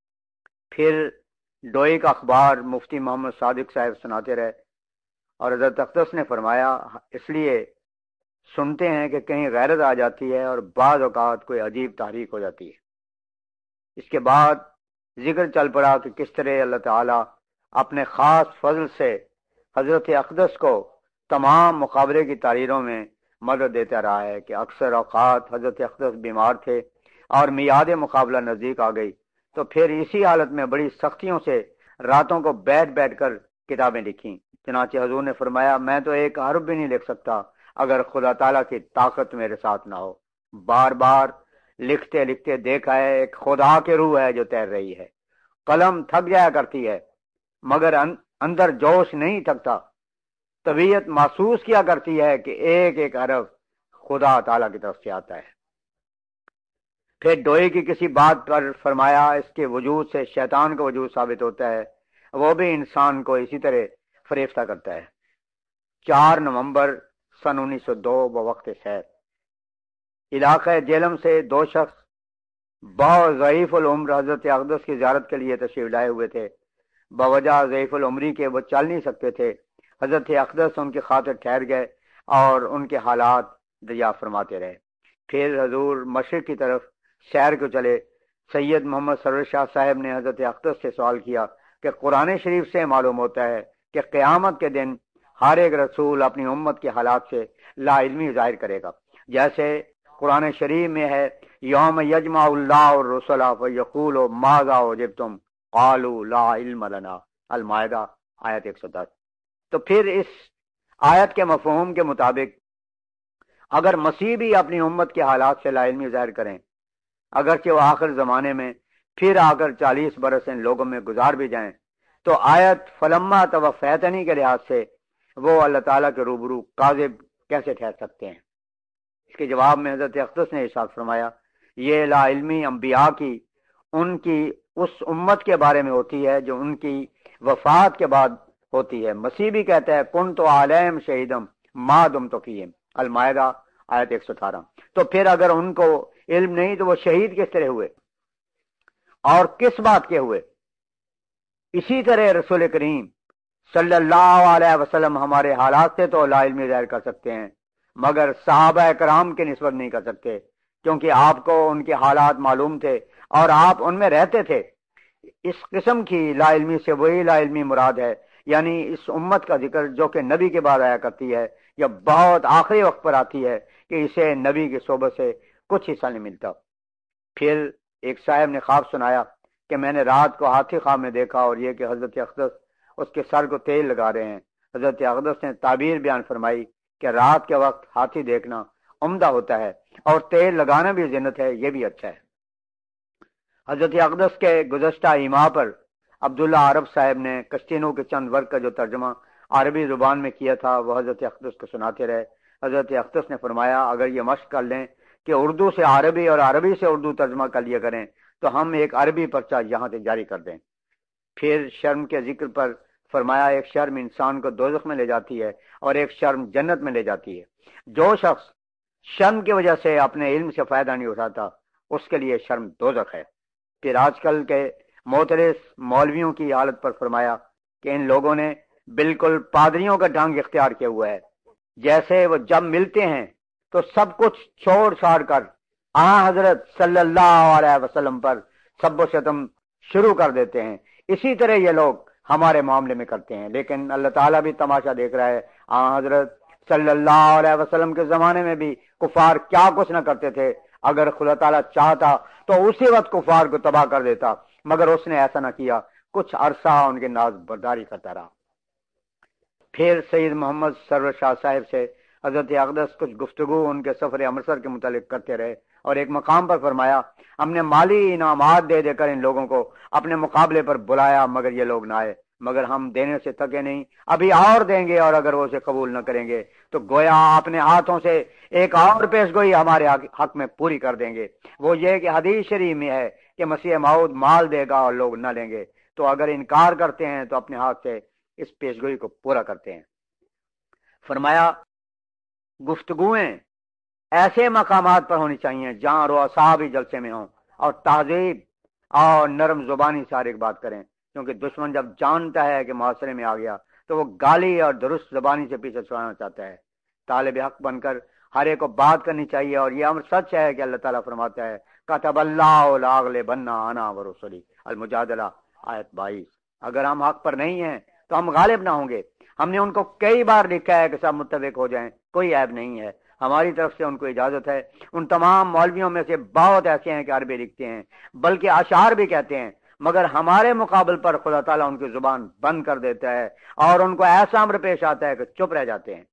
پھر ڈوئی کا اخبار مفتی محمد صادق صاحب سناتے رہے اور حضرت اقدس نے فرمایا اس لیے سنتے ہیں کہ کہیں غیرت آ جاتی ہے اور بعض اوقات کوئی عجیب تحریک ہو جاتی ہے۔ اس کے بعد ذکر چل پڑا کہ کس طرح اللہ تعالیٰ اپنے خاص فضل سے حضرت اقدس کو تمام مقابلے کی تحریروں میں مدد دیتا رہا ہے کہ اکثر اوقات حضرت اقدس بیمار تھے اور میعاد مقابلہ نزدیک آ گئی تو پھر اسی حالت میں بڑی سختیوں سے راتوں کو بیٹھ بیٹھ کر کتابیں لکھیں۔ چنانچہ حضور نے فرمایا میں تو ایک حرف بھی نہیں لکھ سکتا اگر خدا تعالیٰ کی طاقت میرے ساتھ نہ ہو۔ بار بار لکھتے لکھتے دیکھا ہے ایک خدا کی روح ہے جو تیر رہی ہے، قلم تھک جایا کرتی ہے مگر اندر جوش نہیں تھکتا، طبیعت محسوس کیا کرتی ہے کہ ایک ایک حرف خدا تعالیٰ کی طرف سے آتا ہے۔ پھر ڈوئی کی کسی بات پر فرمایا اس کے وجود سے شیطان کا وجود ثابت ہوتا ہے، وہ بھی انسان کو اسی طرح فریفتہ کرتا ہے۔ چار نومبر سن انیس سو دو بوقت سیر علاقہ جیلم سے دو شخص بہت ضعیف العمر حضرت اقدس کی زیارت کے لیے تشریف لائے ہوئے تھے۔ بوجہ ضعیف العمری کے وہ چل نہیں سکتے تھے۔ حضرت اقدس ان کی خاطر ٹھہر گئے اور ان کے حالات دریافت فرماتے رہے۔ پھر حضور مشرق کی طرف سیر کو چلے۔ سید محمد سرور شاہ صاحب نے حضرت اقدس سے سوال کیا کہ قرآن شریف سے معلوم ہوتا ہے کہ قیامت کے دن ہر ایک رسول اپنی امت کے حالات سے لا علمی ظاہر کرے گا، جیسے قرآن شریف میں ہے یوم یجمع اللہ الرسل فیقول ماذا اجبتم قالوا لا علم لنا، المائدہ آیت ایک سو دس۔ تو پھر اس آیت کے مفہوم کے مطابق اگر مسیح بھی اپنی امت کے حالات سے لا علمی ظاہر کریں، اگرچہ وہ آخر زمانے میں پھر آ کر چالیس برس ان لوگوں میں گزار بھی جائیں، تو آیت فلما توفیتنی کے لحاظ سے وہ اللہ تعالیٰ کے روبرو کاذب کیسے ٹھہر سکتے ہیں؟ اس کے جواب میں حضرت اقدس نے ارشاد فرمایا یہ لا علمی انبیاء کی ان کی اس امت کے بارے میں ہوتی ہے جو ان کی وفات کے بعد ہوتی ہے۔ مسیح بھی کہتا ہے کن تو عالم شہیدم ما دم تو فیہم، المائدہ آیت ایک سو اٹھارہ۔ تو پھر اگر ان کو علم نہیں تو وہ شہید کس طرح ہوئے اور کس بات کے ہوئے؟ اسی طرح رسول کریم صلی اللہ علیہ وسلم ہمارے حالات سے تو لا علمی ظاہر کر سکتے ہیں مگر صحابہ کرام کی نسبت نہیں کر سکتے، کیونکہ آپ کو ان کے حالات معلوم تھے اور آپ ان میں رہتے تھے۔ اس قسم کی لا علمی سے وہی لا علمی مراد ہے، یعنی اس امت کا ذکر جو کہ نبی کے بعد آیا کرتی ہے یا بہت آخری وقت پر آتی ہے کہ اسے نبی کی صحبت سے کچھ حصہ نہیں ملتا۔ پھر ایک صاحب نے خواب سنایا کہ میں نے رات کو ہاتھی خواب میں دیکھا اور یہ کہ حضرت اقدس اس کے سر کو تیل لگا رہے ہیں۔ حضرت اقدس نے تعبیر بیان فرمائی کہ رات کے وقت ہاتھی دیکھنا عمدہ ہوتا ہے اور تیل لگانا بھی زینت ہے، یہ بھی اچھا ہے۔ حضرت اقدس کے گزشتہ ایما پر عبداللہ عرب صاحب نے کشتینوں کے چند ورق کا جو ترجمہ عربی زبان میں کیا تھا وہ حضرت اقدس کو سناتے رہے۔ حضرت اقدس نے فرمایا اگر یہ مشق کر لیں کہ اردو سے عربی اور عربی سے اردو ترجمہ کر لیا کریں تو ہم ایک عربی پرچہ یہاں سے جاری کر دیں۔ پھر شرم کے ذکر پر فرمایا ایک شرم انسان کو دوزخ میں لے جاتی ہے اور ایک شرم جنت میں لے جاتی ہے۔ جو شخص شرم کی وجہ سے اپنے علم سے فائدہ نہیں اٹھاتا اس کے لیے شرم دوزخ ہے۔ پھر آج کل کے محترس مولویوں کی حالت پر فرمایا کہ ان لوگوں نے بالکل پادریوں کا ڈھنگ اختیار کیا ہوا ہے، جیسے وہ جب ملتے ہیں تو سب کچھ چھوڑ چھاڑ کر آن حضرت صلی اللہ علیہ وسلم پر سب و شتم شروع کر دیتے ہیں۔ اسی طرح یہ لوگ ہمارے معاملے میں کرتے ہیں، لیکن اللہ تعالیٰ بھی تماشا دیکھ رہا ہے۔ آن حضرت صلی اللہ علیہ وسلم کے زمانے میں بھی کفار کیا کچھ نہ کرتے تھے۔ اگر خدا تعالیٰ چاہتا تو اسی وقت کفار کو تباہ کر دیتا، مگر اس نے ایسا نہ کیا، کچھ عرصہ ان کے ناز برداری کرتا رہا۔ پھر سید محمد سرور شاہ صاحب سے حضرت اقدس کچھ گفتگو ان کے سفر امرتسر کے متعلق کرتے رہے اور ایک مقام پر فرمایا ہم نے مالی انعامات دے دے کر ان لوگوں کو اپنے مقابلے پر بلایا، مگر یہ لوگ نہ آئے، مگر ہم دینے سے تھکے نہیں، ابھی اور دیں گے، اور اگر وہ اسے قبول نہ کریں گے تو گویا اپنے ہاتھوں سے ایک اور پیش گوئی ہمارے حق میں پوری کر دیں گے، وہ یہ کہ حدیث شریف میں ہے کہ مسیح موعود مال دے گا اور لوگ نہ لیں گے، تو اگر انکار کرتے ہیں تو اپنے ہاتھ سے اس پیش گوئی کو پورا کرتے ہیں۔ فرمایا گفتگویں ایسے مقامات پر ہونی چاہیے جہاں رؤسا بھی جلسے میں ہوں اور تہذیب اور نرم زبانی سے ہر ایک بات کریں، کیونکہ دشمن جب جانتا ہے کہ محاصرے میں آ گیا تو وہ گالی اور درست زبانی سے پیچھے چھڑانا چاہتا ہے۔ طالب حق بن کر ہر ایک کو بات کرنی چاہیے، اور یہ امر سچ ہے کہ اللہ تعالیٰ فرماتا ہے کتب اللہ لاغلبن انا ورسلی المجادلہ آیت بائیس۔ اگر ہم حق پر نہیں ہیں تو ہم غالب نہ ہوں گے۔ ہم نے ان کو کئی بار لکھا ہے کہ سب متفق ہو جائیں، کوئی عیب نہیں ہے، ہماری طرف سے ان کو اجازت ہے۔ ان تمام مولویوں میں سے بہت ایسے ہیں کہ عربی لکھتے ہیں، بلکہ اشعار بھی کہتے ہیں، مگر ہمارے مقابل پر خدا تعالیٰ ان کی زبان بند کر دیتا ہے اور ان کو ایسا امر پیش آتا ہے کہ چپ رہ جاتے ہیں۔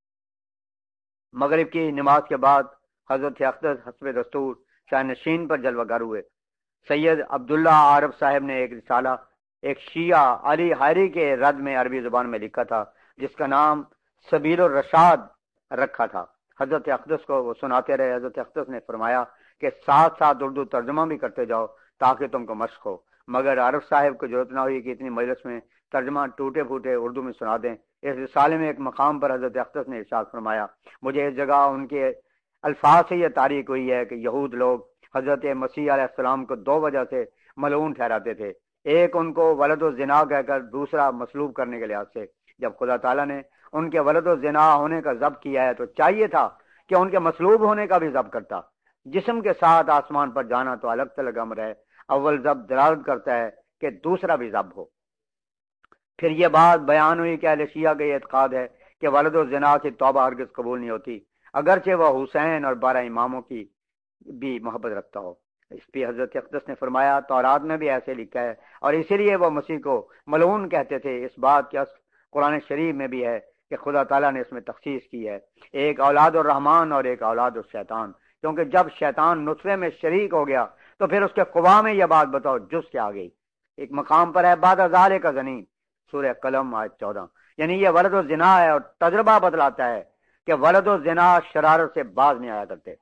مغرب کی نماز کے بعد حضرت اقدس حسب دستور شاہ نشین پر جلوہ گر ہوئے۔ سید عبداللہ عارف صاحب نے ایک رسالہ ایک شیعہ علی حائری کے رد میں عربی زبان میں لکھا تھا، جس کا نام سبیل الرشاد رکھا تھا۔ حضرت اقدس کو وہ سناتے رہے۔ حضرت اقدس نے فرمایا کہ ساتھ ساتھ اردو ترجمہ بھی کرتے جاؤ تاکہ تم کو مشق ہو، مگر عارف صاحب کو ضرورت نہ ہوئی کہ اتنی مجلس میں ترجمہ ٹوٹے پھوٹے اردو میں سنا دیں۔ اس رسالے میں ایک مقام پر حضرت اقدس نے ارشاد فرمایا مجھے اس جگہ ان کے الفاظ سے یہ تاریخ ہوئی ہے کہ یہود لوگ حضرت مسیح علیہ السلام کو دو وجہ سے ملعون ٹھہراتے تھے، ایک ان کو ولد و زنا کہہ کر، دوسرا مصلوب کرنے کے لحاظ سے۔ جب خدا تعالیٰ نے ان کے ولد و زنا ہونے کا ضبط کیا ہے تو چاہیے تھا کہ ان کے مصلوب ہونے کا بھی ضبط کرتا۔ جسم کے ساتھ آسمان پر جانا تو الگ تلگ امر ہے، اول ضبط دلالت کرتا ہے کہ دوسرا بھی ضبط ہو۔ پھر یہ بات بیان ہوئی کہ اہل شیعہ کا یہ اعتقاد ہے کہ ولد و زنا کی توبہ ہرگز قبول نہیں ہوتی، اگرچہ وہ حسین اور بارہ اماموں کی بھی محبت رکھتا ہو۔ اس پہ حضرت اقدس نے فرمایا تورات میں بھی ایسے لکھا ہے، اور اسی لیے وہ مسیح کو ملعون کہتے تھے۔ اس بات کی اصل قرآن شریف میں بھی ہے کہ خدا تعالیٰ نے اس میں تخصیص کی ہے، ایک اولاد الرحمان اور ایک اولاد الشیطان، کیونکہ جب شیطان نطفے میں شریک ہو گیا تو پھر اس کے قوا میں یہ بات بتاؤ جس کے آ گئی۔ ایک مقام پر ہے بعد ازالے کا زنین، سورہ قلم آیت چودہ، یعنی یہ ولد و زنا ہے، اور تجربہ بتلاتا ہے کہ ولد و زنا شرارت سے باز نہیں آیا کرتے۔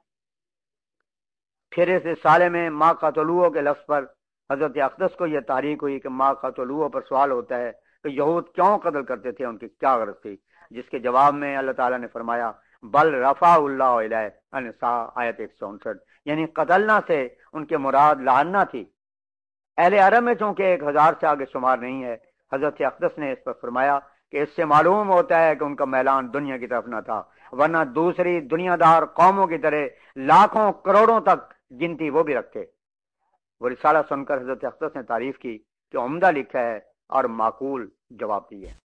پھر اس رسالے میں ما قتلوہ کے لفظ پر حضرت اقدس کو یہ تحریک ہوئی کہ ما قتلوہ پر سوال ہوتا ہے کہ یہود کیوں قتل کرتے تھے، ان کی کیا غرض تھی، جس کے جواب میں اللہ تعالیٰ نے فرمایا بل رفع اللہ علیہ النساء آیت ایک سو انسٹھ، یعنی قتلنا سے ان کے مراد لعننا تھی۔ اہل عرب میں چونکہ ایک ہزار سے آگے شمار نہیں ہے، حضرت اقدس نے اس پر فرمایا کہ اس سے معلوم ہوتا ہے کہ ان کا میلان دنیا کی طرف نہ تھا، ورنہ دوسری دنیا دار قوموں کی طرح لاکھوں کروڑوں تک گنتی وہ بھی رکھتے۔ وہ رسالہ سن کر حضرت اقدس نے تعریف کی کہ عمدہ لکھا ہے اور معقول جواب دیے۔